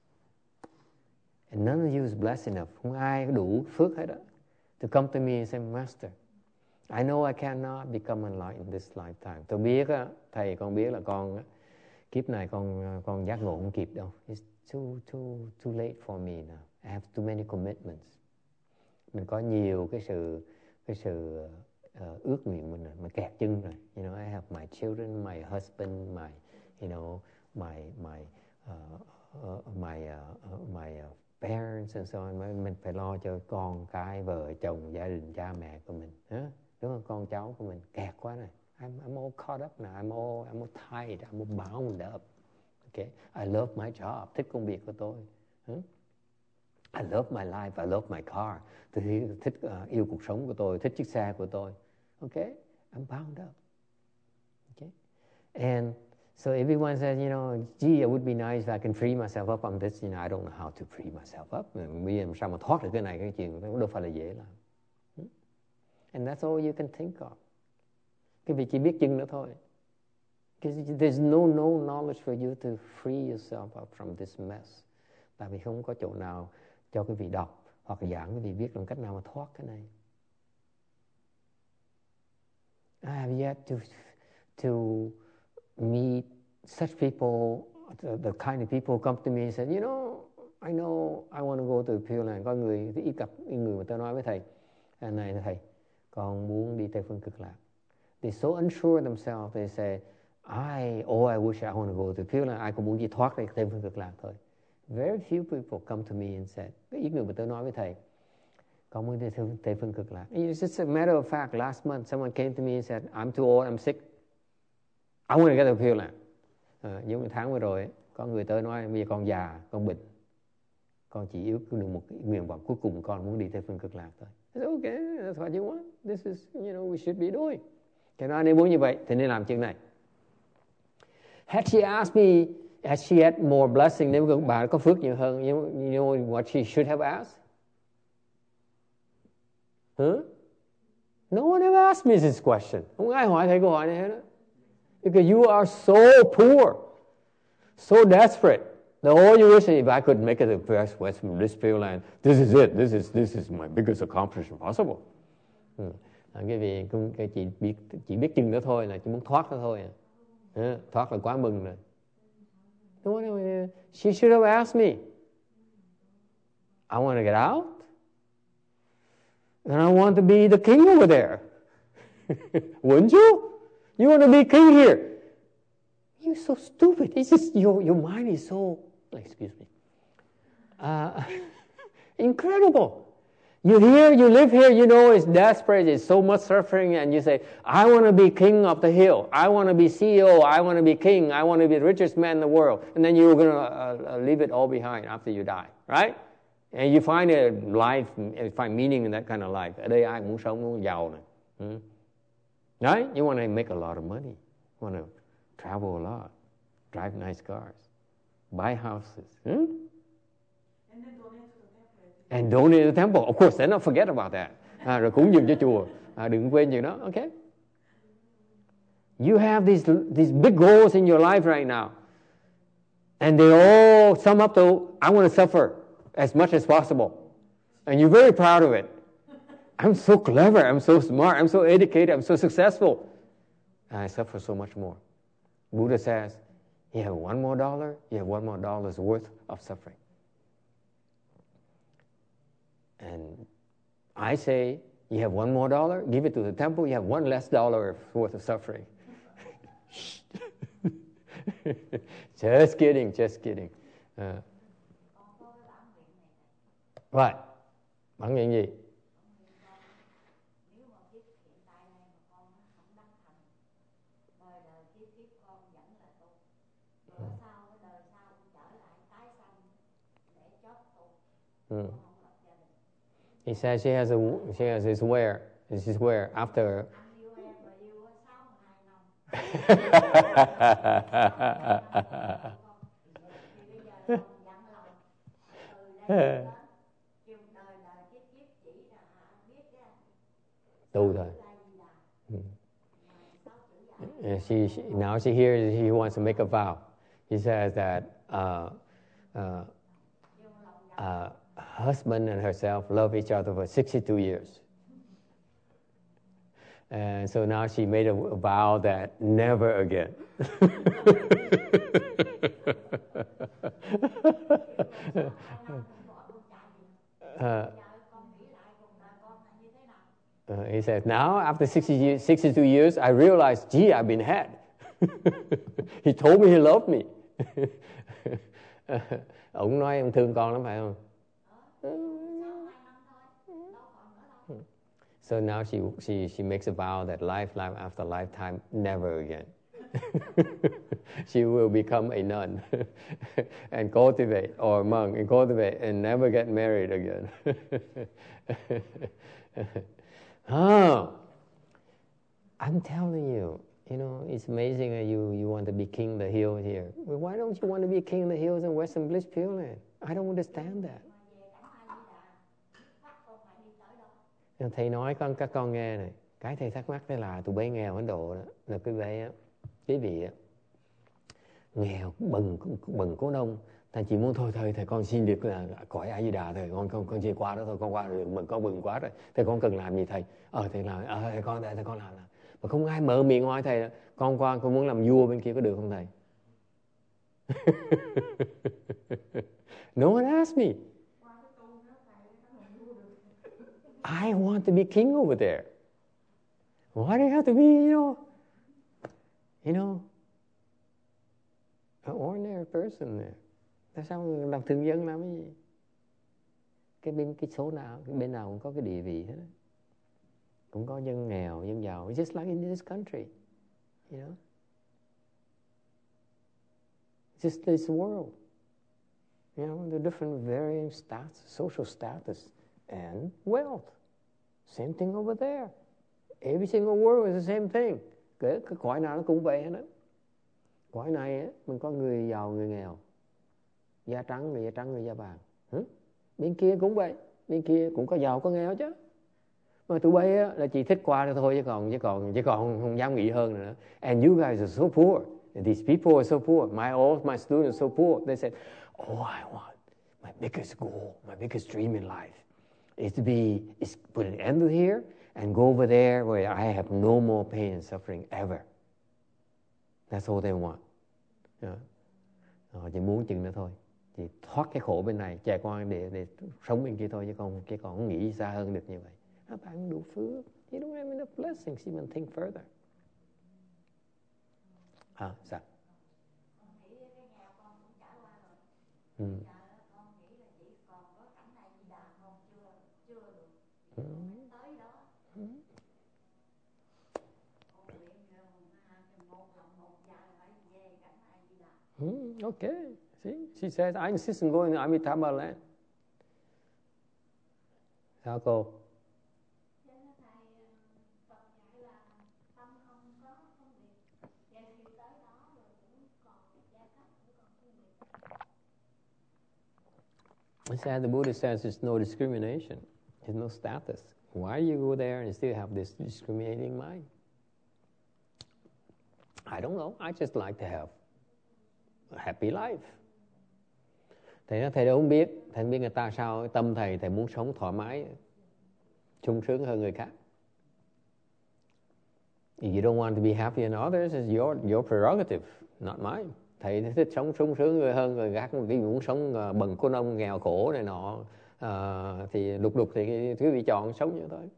Speaker 1: And none of you is blessed enough. Không ai có đủ phước hết đó. To come to me and say, Master, I know I cannot become enlightened in this lifetime. Tôi biết á, thầy con biết là con á, kiếp này con con giác ngộ không kịp đâu. It's too too too late for me now. I have too many commitments. Mình có nhiều cái sự cái sự uh, ước nguyện mình mà kẹt chân rồi. You know, I have my children, my husband, my you know, my my uh, uh, my uh, uh, my uh, parents and so on. Mình phải lo cho con cái, vợ chồng, gia đình, cha mẹ của mình, huh? Đúng không? Con cháu của mình kẹt quá này. I'm I'm all caught up now. I'm all I'm all tied. I'm all bound up. Okay. I love my job. Thích công việc của tôi. Huh? I love my life. I love my car. Tôi thích uh, yêu cuộc sống của tôi. Thích chiếc xe của tôi. Okay. I'm bound up. Okay. And so everyone says, you know, gee, it would be nice if I can free myself up on this. You know, I don't know how to free myself up. Bây giờ làm sao mà thoát được cái này, cái chuyện đó đâu phải là dễ làm. And that's all you can think of. Cái việc chỉ biết chừng nữa thôi. Because there's no no knowledge for you to free yourself up from this mess. Tại vì không có chỗ nào cho cái vị đọc hoặc giảng cái vị biết làm cách nào mà thoát cái này. I have yet to to meet such people, the, the kind of people who come to me and say, you know, I know I want to go to the Pure Land. Có người, ít gặp người mà tôi nói với thầy, này thầy, con muốn đi Tây Phương Cực Lạc. They're so unsure themselves. They say, I, oh, I wish I want to go to the Pure Land. Ai cũng muốn đi thoát ra Tây Phương Cực Lạc thôi. Very few people come to me and said, có ít người mà tôi nói với thầy, con muốn đi Tây Phương Cực Lạc. It's just a matter of fact. Last month, someone came to me and said, I'm too old, I'm sick. I want to get to the Pure Land. À, giống như tháng vừa rồi, có người tới nói, bây giờ con già, con bệnh, con chỉ yếu được một cái nguyện vọng cuối cùng, con muốn đi Tây Phương Cực Lạc thôi. I said, okay, that's what you want. This is, you know, we should be doing. Cái nói nếu muốn như vậy thì nên làm chuyện này. Had she asked me, had she had more blessing, nếu bà có phước nhiều hơn, you know, you know what she should have asked? Huh? No one ever asked me this question. Không ai hỏi thầy câu hỏi này hết đó. Because you are so poor, so desperate. The all you wish, if I could make it the best west from this Pure Land, this is it. This is this is my biggest accomplishment possible. Hmm. À, cái vì cái chỉ biết chỉ biết chừng nữa thôi, là chỉ muốn thoát nữa thôi. À, thoát là quá mừng rồi. No one, she should have asked me. I want to get out, and I want to be the king over there. Wouldn't you? You want to be king here? You're so stupid. It's just your your mind is so, excuse me, uh, incredible. You here, you live here, you know it's desperate, it's so much suffering, and you say, I want to be king of the hill. I want to be C E O. I want to be king. I want to be the richest man in the world. And then you're going to uh, uh, leave it all behind after you die, right? And you find a life, you find meaning in that kind of life. Ở đây ai cũng muốn sống, muốn giàu này. Hmm? Right? You want to make a lot of money. You want to travel a lot, drive nice cars, buy houses. Hmm?
Speaker 4: And then donate to the temple.
Speaker 1: And donate to the temple. Of course, let's not forget about that. À, rồi cúng dường cho chùa. À, đừng quên chuyện đó. Okay? You have these, these big goals in your life right now. And they all sum up to, I want to suffer as much as possible. And you're very proud of it. I'm so clever, I'm so smart, I'm so educated, I'm so successful. And I suffer so much more. Buddha says, you have one more dollar, you have one more dollar's worth of suffering. And I say, you have one more dollar, give it to the temple, you have one less dollar worth of suffering. Just kidding, just kidding. Uh, Right. Bản nguyện gì?
Speaker 3: Nếu mà kiếp hiện tại này mà con không đắc thành, đời đời kiếp kiếp con vẫn là tu. Bữa sau cái đời sau con trở lại tái sanh để chót tu. Con không lập gia đình.
Speaker 1: He says she has a she has his where this is where after.
Speaker 3: Anh yêu em mà yêu sáu mươi hai năm. Thì bây giờ con dặn lòng từ đây đến
Speaker 1: tu thôi. And she, she now she hears he wants to make a vow. He says that uh, uh, uh, husband and herself love each other for sixty-two years. And so now she made a, a vow that never again. uh, Uh, he says, now after sixty years, sixty-two years, I realized, gee, I've been had. He told me he loved me. Ông nói ông thương con lắm phải không? So now she she she makes a vow that life, life after lifetime, never again. She will become a nun and cultivate, or a monk and cultivate, and never get married again. Oh, I'm telling you, you know, it's amazing that you, you want to be king of the hills here. Well, why don't you want to be king of the hills in Western Blissfield Land? I don't understand that. Thầy nói con các con nghe này, cái thầy thắc mắc đây là tụi bay nghèo Ấn Độ đó, là quý vị á, quý vị á, nghèo bần bần cố nông, thầy chỉ muốn thôi thôi thầy con xin được là cõi A Di Đà thôi, con con con chỉ qua đó thôi, con qua được mình con bừng quá rồi, thầy con cần làm gì thầy? Ờ thầy làm, ờ thầy con thầy, thầy con làm làm, mà không ai mở miệng hỏi thầy, con qua con muốn làm vua bên kia có được không thầy? No one asked me. I want to be king over there. Why do you have to be, you know, you know, an ordinary person there? Tại sao làm thường dân làm cái gì? Cái bên cái số nào, cái bên nào cũng có cái địa vị hết. Cũng có dân nghèo, dân giàu. It's just like in this country, you know. It's just this world. You know, the different varying status, social status and wealth. Same thing over there. Every single world is the same thing. Cái, cái cõi nào nó cũng vậy hết đó. Cõi này á, mình có người giàu, người nghèo. Da trắng, người da trắng, người da vàng. Hử? Bên kia cũng vậy. Bên kia cũng có giàu, có nghèo chứ. Mà tụi bay á, là chỉ thích qua đó thôi chứ còn, chứ còn, chứ còn không dám nghĩ hơn nữa. And you guys are so poor. And these people are so poor. My, all my students are so poor. They said, oh, I want my biggest goal, my biggest dream in life is to be, is put an end to here and go over there where I have no more pain and suffering ever. That's all they want. Yeah. Họ chỉ muốn chừng nữa thôi. Chỉ thoát cái khổ bên này, chạy qua để, để sống bên kia thôi, chứ còn, chứ còn không nghĩ xa hơn được như vậy. À, bạn đủ phước. You don't have enough blessings even think further. À, sao?
Speaker 3: Con nghĩ cái nhà con cũng trải qua rồi.
Speaker 1: Ừ.
Speaker 3: Bây giờ con nghĩ là chỉ còn có cảnh này Di Đà không, chưa, chưa được.
Speaker 1: Ừ.
Speaker 3: Tới đó.
Speaker 1: Ừ.
Speaker 3: Con nguyện một lòng một dạ phải về cảnh này Di Đà.
Speaker 1: Mm, okay. See, she says, I insist on going to Amitabha land. Sao cô?
Speaker 3: Cho nên thầy Phật dạy là tâm không có phân biệt. Vậy thì tới đó rồi cũng còn giai cấp, cũng còn phân biệt.
Speaker 1: It said, the Buddha says there's no discrimination. There's no status. Why do you go there and still have this discriminating mind? I don't know. I just like to have a happy life. Thầy nói thầy đâu không biết. Thầy không biết người ta sao tâm thầy, thầy muốn sống thoải mái, sung sướng hơn người khác. If you don't want to be happy in others, it's your your prerogative, not mine. Thầy thì thích sống sung sướng người hơn, người khác vì muốn sống uh, bần cô nông nghèo khổ này nọ, uh, thì lục đục thì quý vị chọn sống như thôi.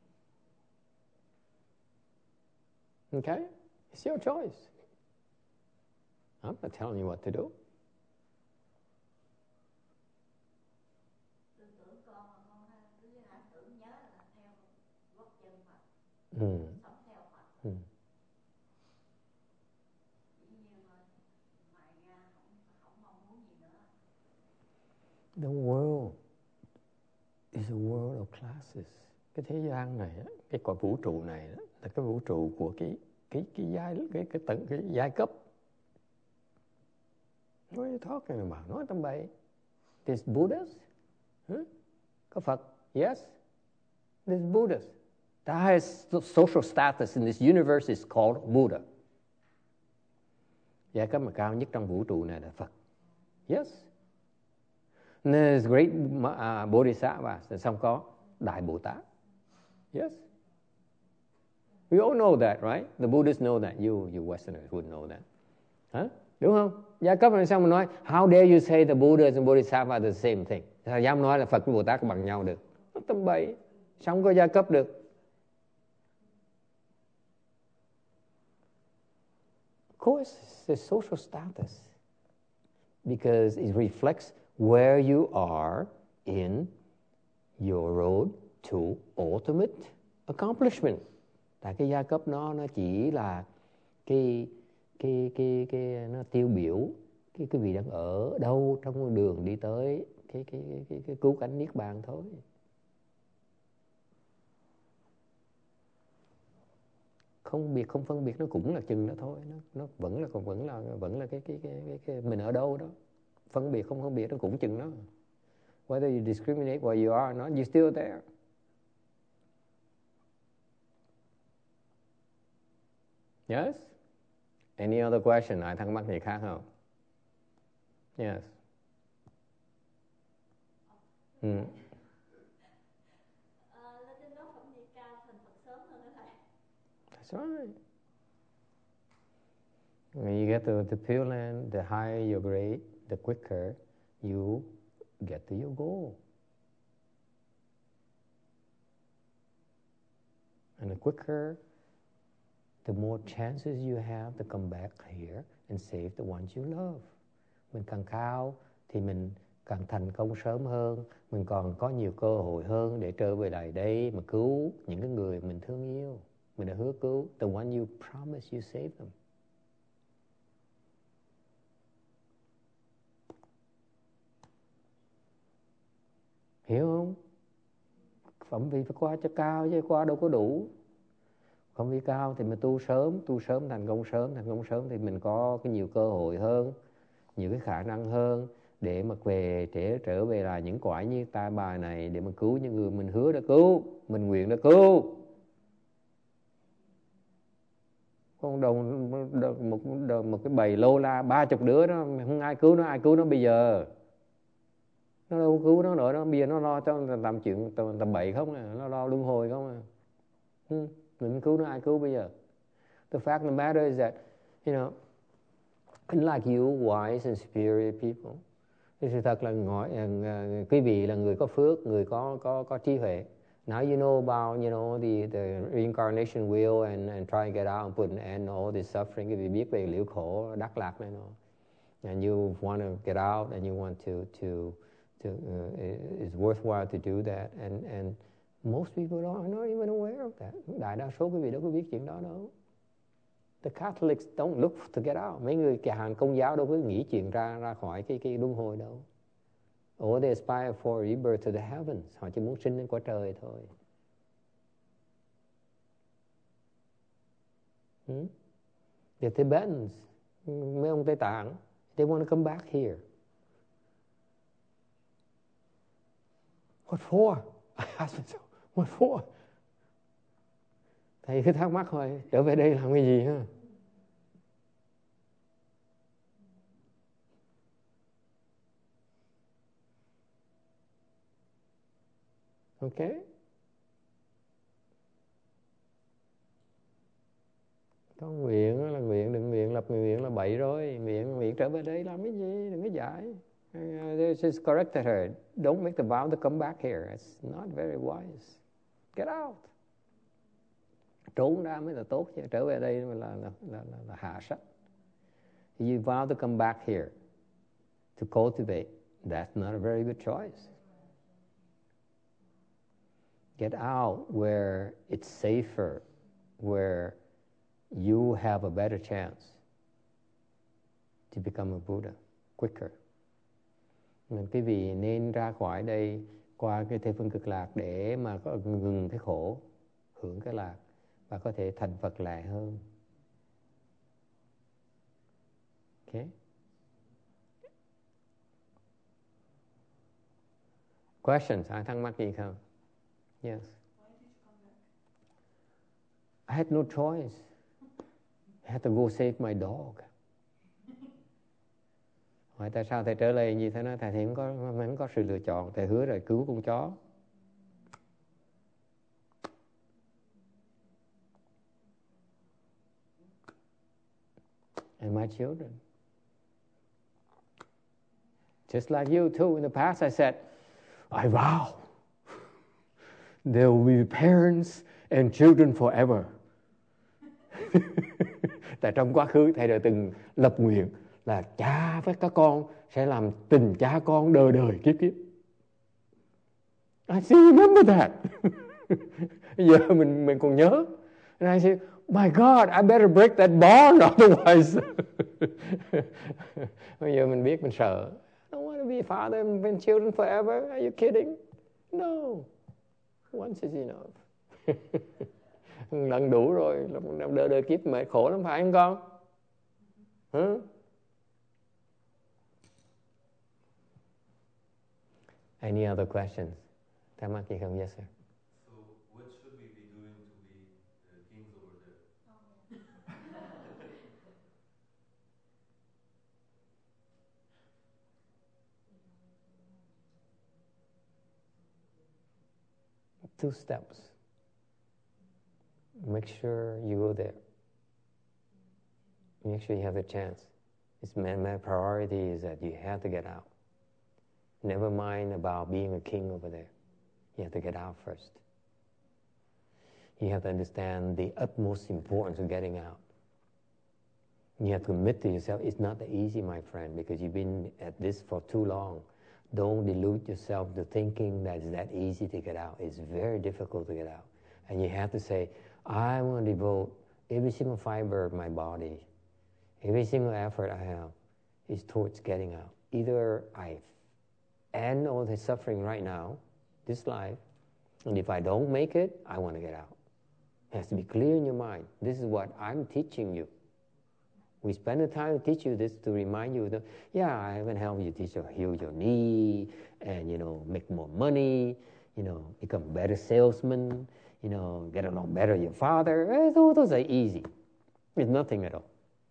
Speaker 1: Okay, it's your choice. I'm not telling you what to do.
Speaker 3: Tôi tưởng con mà con cứ hãy tưởng nhớ là theo gót chân Phật,
Speaker 1: Ừ.
Speaker 3: sống theo Phật.
Speaker 1: Ừ.
Speaker 3: Dĩ nhiên thôi, ngoài ra không không mong muốn gì nữa.
Speaker 1: The world is a world of classes. Cái thế gian này, cái quả vũ trụ này là cái vũ trụ của cái cái cái giai cái cái tầng cái giai cấp. What are you talking about? Nói tầm bậy. There's Buddhas, huh? Có Phật, yes. There's Buddhas. The highest social status in this universe is called Buddha. Giai cấp mà cao nhất trong vũ trụ này là Phật, yes. There's great uh, Bodhisattva, xong có Đại Bồ Tát, yes. We all know that, right? The Buddhists know that. You, you Westerners wouldn't know that. Huh? Đúng không? Giai cấp này sao mà nói, how dare you say the Buddhas and Bodhisattva are the same thing? Sao dám nói là Phật và Bồ Tát bằng nhau được? Nó tầm bậy, sao không có giai cấp được? Of course, it's a social status. Because it reflects where you are in your road to ultimate accomplishment. Tại cái giai cấp nó nó chỉ là cái cái cái cái nó tiêu biểu cái cái vị đang ở đâu trong con đường đi tới cái cái cái cái, cái cứu cánh niết bàn thôi. Không biệt không phân biệt nó cũng là chừng đó thôi, nó nó vẫn là còn vẫn là vẫn là cái cái cái cái, cái mình ở đâu đó. Phân biệt không phân biệt nó cũng chừng đó. Whether you discriminate where you are or not, you're still there. Yes? Any other question? Ai thắc mắc gì khác không? Yes. Ừ.
Speaker 3: Lên đó phẩm vị cao thành Phật sớm hơn đó thầy.
Speaker 1: That's right. When you get to the Pure Land, the higher your grade, the quicker you get to your goal. And the quicker, the more chances you have to come back here and save the ones you love. Mình càng cao thì mình càng thành công sớm hơn, mình còn có nhiều cơ hội hơn để trở về lại đây mà cứu những cái người mình thương yêu. Mình đã hứa cứu, the one you promise you save them. Hiểu không? Phẩm vị phải qua cho cao chứ qua đâu có đủ. Phẩm vị cao thì mình tu sớm, tu sớm thành công sớm, thành công sớm thì mình có cái nhiều cơ hội hơn, nhiều cái khả năng hơn để mà về trở trở về là những cõi như ta bà này để mà cứu những người mình hứa đã cứu, mình nguyện đã cứu. Con đồng một, một, một cái bầy lô la ba chục đứa đó không ai cứu nó, ai cứu nó bây giờ? Nó đâu cứu nó nữa đó, bây giờ nó lo cho làm chuyện tầm, tầm bậy không à, nó lo luân hồi không à. Ừ, mình cứu nó ai cứu bây giờ? The fact of the matter is that, you know, unlike you, wise and superior people, thì sự thật là ngồi, uh, quý vị là người có phước, người có có có trí huệ. Now you know about, you know, the the reincarnation wheel and and try to get out and put an end to all this suffering. Quý vị biết về liễu khổ đắc lạc này nó, and you want to get out and you want to to to uh, it's worthwhile to do that, and and most people don't, are not even aware of that. Đại đa số quý vị đâu có biết chuyện đó đâu. The Catholics don't look to get out. Mấy người nhà hàng Công giáo đâu có nghĩ chuyện ra ra khỏi cái cái luân hồi đâu. Or they aspire for rebirth to the heavens. Họ chỉ muốn sinh lên cõi trời thôi. Hmm? The Tibetans, mấy ông Tây Tạng, they want to come back here. What for? What for? Thầy cứ thắc mắc thôi, trở về đây làm cái gì ha? Okay? bậy rồi, miệng miệng trở về đây làm cái gì, đừng có dạy. Uh, they just corrected her. Don't make the vow to come back here. It's not very wise. Get out. Trốn ra mới là tốt chứ, trở về đây là, là, là, là, là hạ sách. You vow to come back here to cultivate. That's not a very good choice. Get out where it's safer, where you have a better chance to become a Buddha quicker. Nên quý vị nên ra khỏi đây qua cái thế phương cực lạc để mà có ngừng cái khổ, hưởng cái lạc và có thể thành Phật lẹ hơn. Okay? Questions? Ai thắc mắc gì không? Yes.
Speaker 4: Why did you come back?
Speaker 1: I had no choice. I had to go save my dog. Hỏi tại sao thầy trở lại gì? Thầy nói thầy thì không có, không có sự lựa chọn. Thầy hứa rồi cứu con chó. And my children. Just like you too. In the past I said, I vow there will be parents and children forever. Tại trong quá khứ thầy đã từng lập nguyện là cha với các con sẽ làm tình cha con đời đời kiếp kiếp. I still remember that. Giờ mình mình còn nhớ. And I say, my God, I better break that bond otherwise. Bây giờ mình biết mình sợ. I don't want to be a father and children forever. Are you kidding? No. Once is enough. Lần đủ rồi, đời đời kiếp mệt khổ lắm phải không con? Huh? Any other questions? Thắc mắc gì không? Yes, sir.
Speaker 5: So, what should we be doing to be uh, kings over there?
Speaker 1: Two steps. Make sure you go there. Make sure you have the chance. It's my, my priority is that you have to get out. Never mind about being a king over there. You have to get out first. You have to understand the utmost importance of getting out. You have to commit to yourself. It's not that easy, my friend, because you've been at this for too long. Don't delude yourself to thinking that it's that easy to get out. It's very difficult to get out. And you have to say, I want to devote every single fiber of my body, every single effort I have is towards getting out. Either I end all the suffering right now, this life, and if I don't make it, I want to get out. It has to be clear in your mind. This is what I'm teaching you. We spend the time to teach you this to remind you that, yeah, I haven't helped you teach you heal your knee and, you know, make more money, you know, become a better salesman, you know, get along better with your father. Those are easy. It's nothing at all.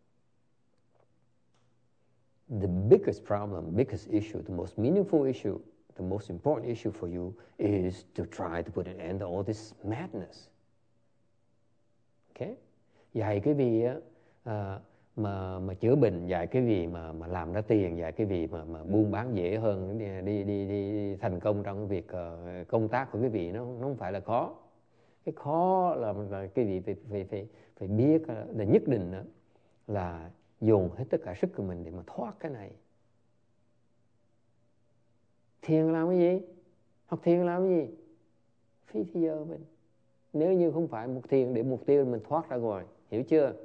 Speaker 1: The biggest problem, biggest issue, the most meaningful issue, the most important issue for you is to try to put an end to all this madness. Okay? Dạy cái gì á, uh, mà mà chữa bệnh, dạy cái gì mà mà làm ra tiền, dạy cái gì mà mà buôn bán dễ hơn, đi đi đi, đi thành công trong việc uh, công tác của quý vị, nó nó không phải là khó. Cái khó là, là cái gì phải phải phải phải biết là nhất định đó, là dồn hết tất cả sức của mình để mà thoát cái này. Thiền làm cái gì? Học thiền làm cái gì? Phí thì giờ mình. Nếu như không phải một thiền để mục tiêu mình thoát ra ngoài, hiểu chưa?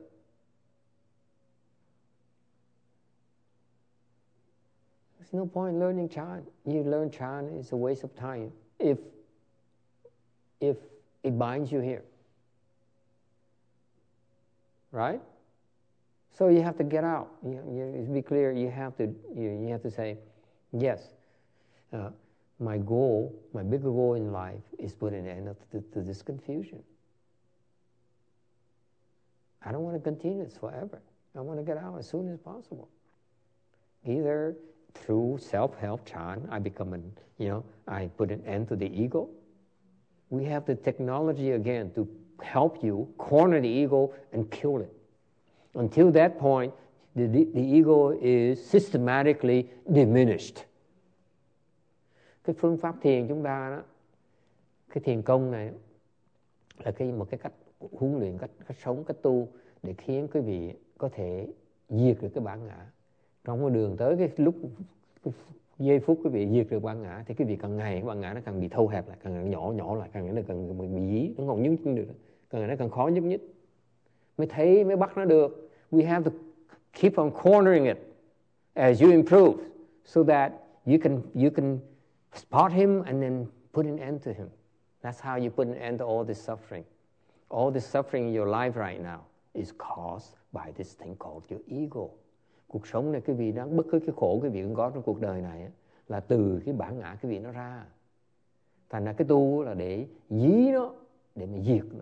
Speaker 1: There's no point learning Chan. You learn Chan, it's a waste of time if if it binds you here. Right? So you have to get out. You, you, to be clear, you have to you, you have to say, yes, uh, my goal, my bigger goal in life is putting an end to, to this confusion. I don't want to continue this forever. I want to get out as soon as possible. Either through self-help Chan, I become an, you know, I put an end to the ego. We have the technology again to help you corner the ego and kill it. Until that point, the, the ego is systematically diminished. Cái phương pháp thiền chúng ta đó, cái thiền công này là cái một cái cách huấn luyện, cách, cách sống, cách tu để khiến quý vị có thể diệt được cái bản ngã. Trong cái đường tới cái lúc cái giây phút quý vị diệt được bản ngã thì quý vị càng ngày cái bản ngã nó càng bị thâu hẹp lại, càng ngày nhỏ nhỏ lại, càng ngày nó càng bị dí, nó còn nhúc nhích được, càng ngày nó càng khó nhúc nhích. Mới thấy, mới bắt nó được. We have to keep on cornering it as you improve, so that you can you can spot him and then put an end to him. That's how you put an end to all this suffering. All this suffering in your life right now is caused by this thing called your ego. Cuộc sống này quý vị đang bất cứ cái khổ quý vị cũng có trong cuộc đời này là từ cái bản ngã quý vị nó ra. Thành ra cái tu là để dí nó, để mà diệt nó.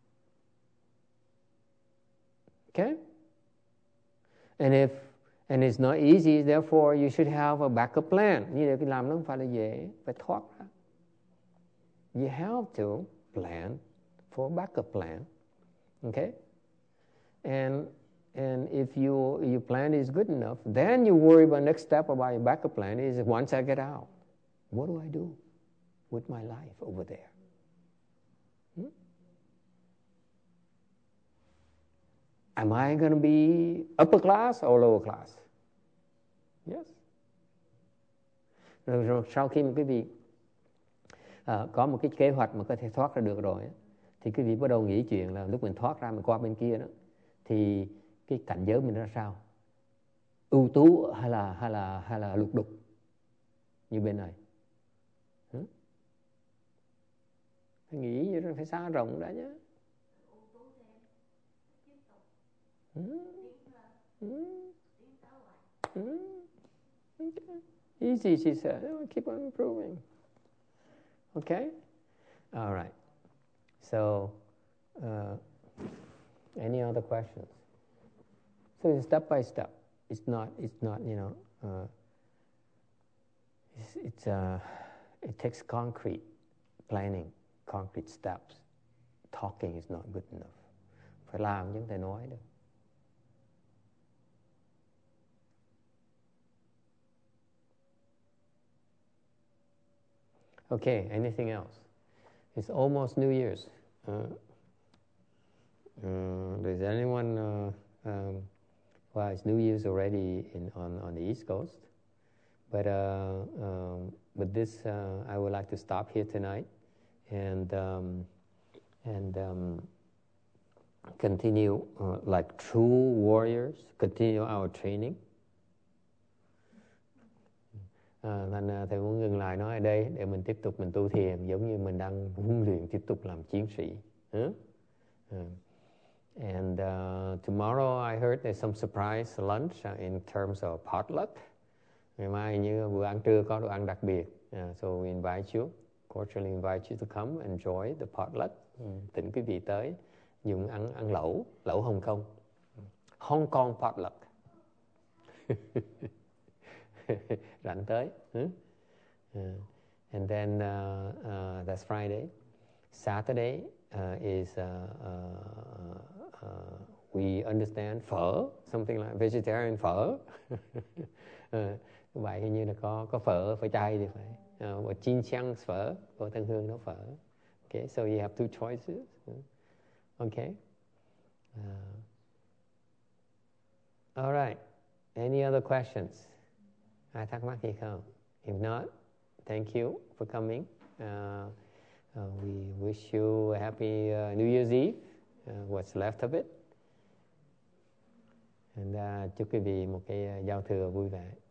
Speaker 1: Okay? And if and it's not easy, therefore you should have a backup plan. Như vậy cái làm nó không phải là dễ, phải thoát ra. You have to plan for a backup plan. Okay? And and if you your plan is good enough, then you worry about next step about your backup plan is once I get out, what do I do with my life over there? Hmm? Am I going to be upper class or lower class? Yes. Rồi, rồi sau khi mà quý vị uh, có một cái kế hoạch mà có thể thoát ra được rồi, thì quý vị bắt đầu nghĩ chuyện là lúc mình thoát ra, mình qua bên kia đó, thì cái cảnh giới mình ra sao? Ưu tú hay là hay là hay là lục đục như bên này? Hmm? Phải nghĩ như phải xa rộng đã nhé. Hmm? Hmm? Hmm? Okay. Easy, she said. Oh, keep on improving. Okay? All right. So, uh, any other questions? So it's step by step. It's not. It's not. You know. Uh, it's. it's uh, it takes concrete planning, concrete steps. Talking is not good enough. Phải làm chứ không thể nói được. Okay. Anything else? It's almost New Year's. Uh, uh, does anyone? Uh, um, well, it's New Year's already in on, on the East Coast, but uh, um, but this uh, I would like to stop here tonight and um, and um, continue uh, like true warriors. Continue our training. À, thành uh, thầy muốn ngừng lại nói ở đây để mình tiếp tục mình tu thiền giống như mình đang huấn luyện tiếp tục làm chiến sĩ. Huh? Uh, and uh, tomorrow I heard there's some surprise lunch uh, in terms of potluck. Ngày mai như bữa ăn trưa có đồ ăn đặc biệt. Uh, so we invite you, cordially invite you to come enjoy the potluck. Um, Thỉnh quý vị tới dùng ăn ăn lẩu, lẩu Hồng Kông, Hong Kong potluck. Rảnh tới. Huh? Uh, and then uh, uh, that's Friday. Saturday uh, is uh, uh, uh, we understand phở, something like vegetarian phở. uh, vậy hình như là có có phở phở chay thì phải. Uh, or Chin Chiang phở, của Tân Hương nấu phở. Okay, so you have two choices. Uh, okay. Uh, all right. Any other questions? Ai thắc mắc gì không? If not, thank you for coming. Uh, uh, we wish you a happy uh, New Year's Eve, uh, what's left of it. And uh, chúc quý vị một cái uh, giao thừa vui vẻ.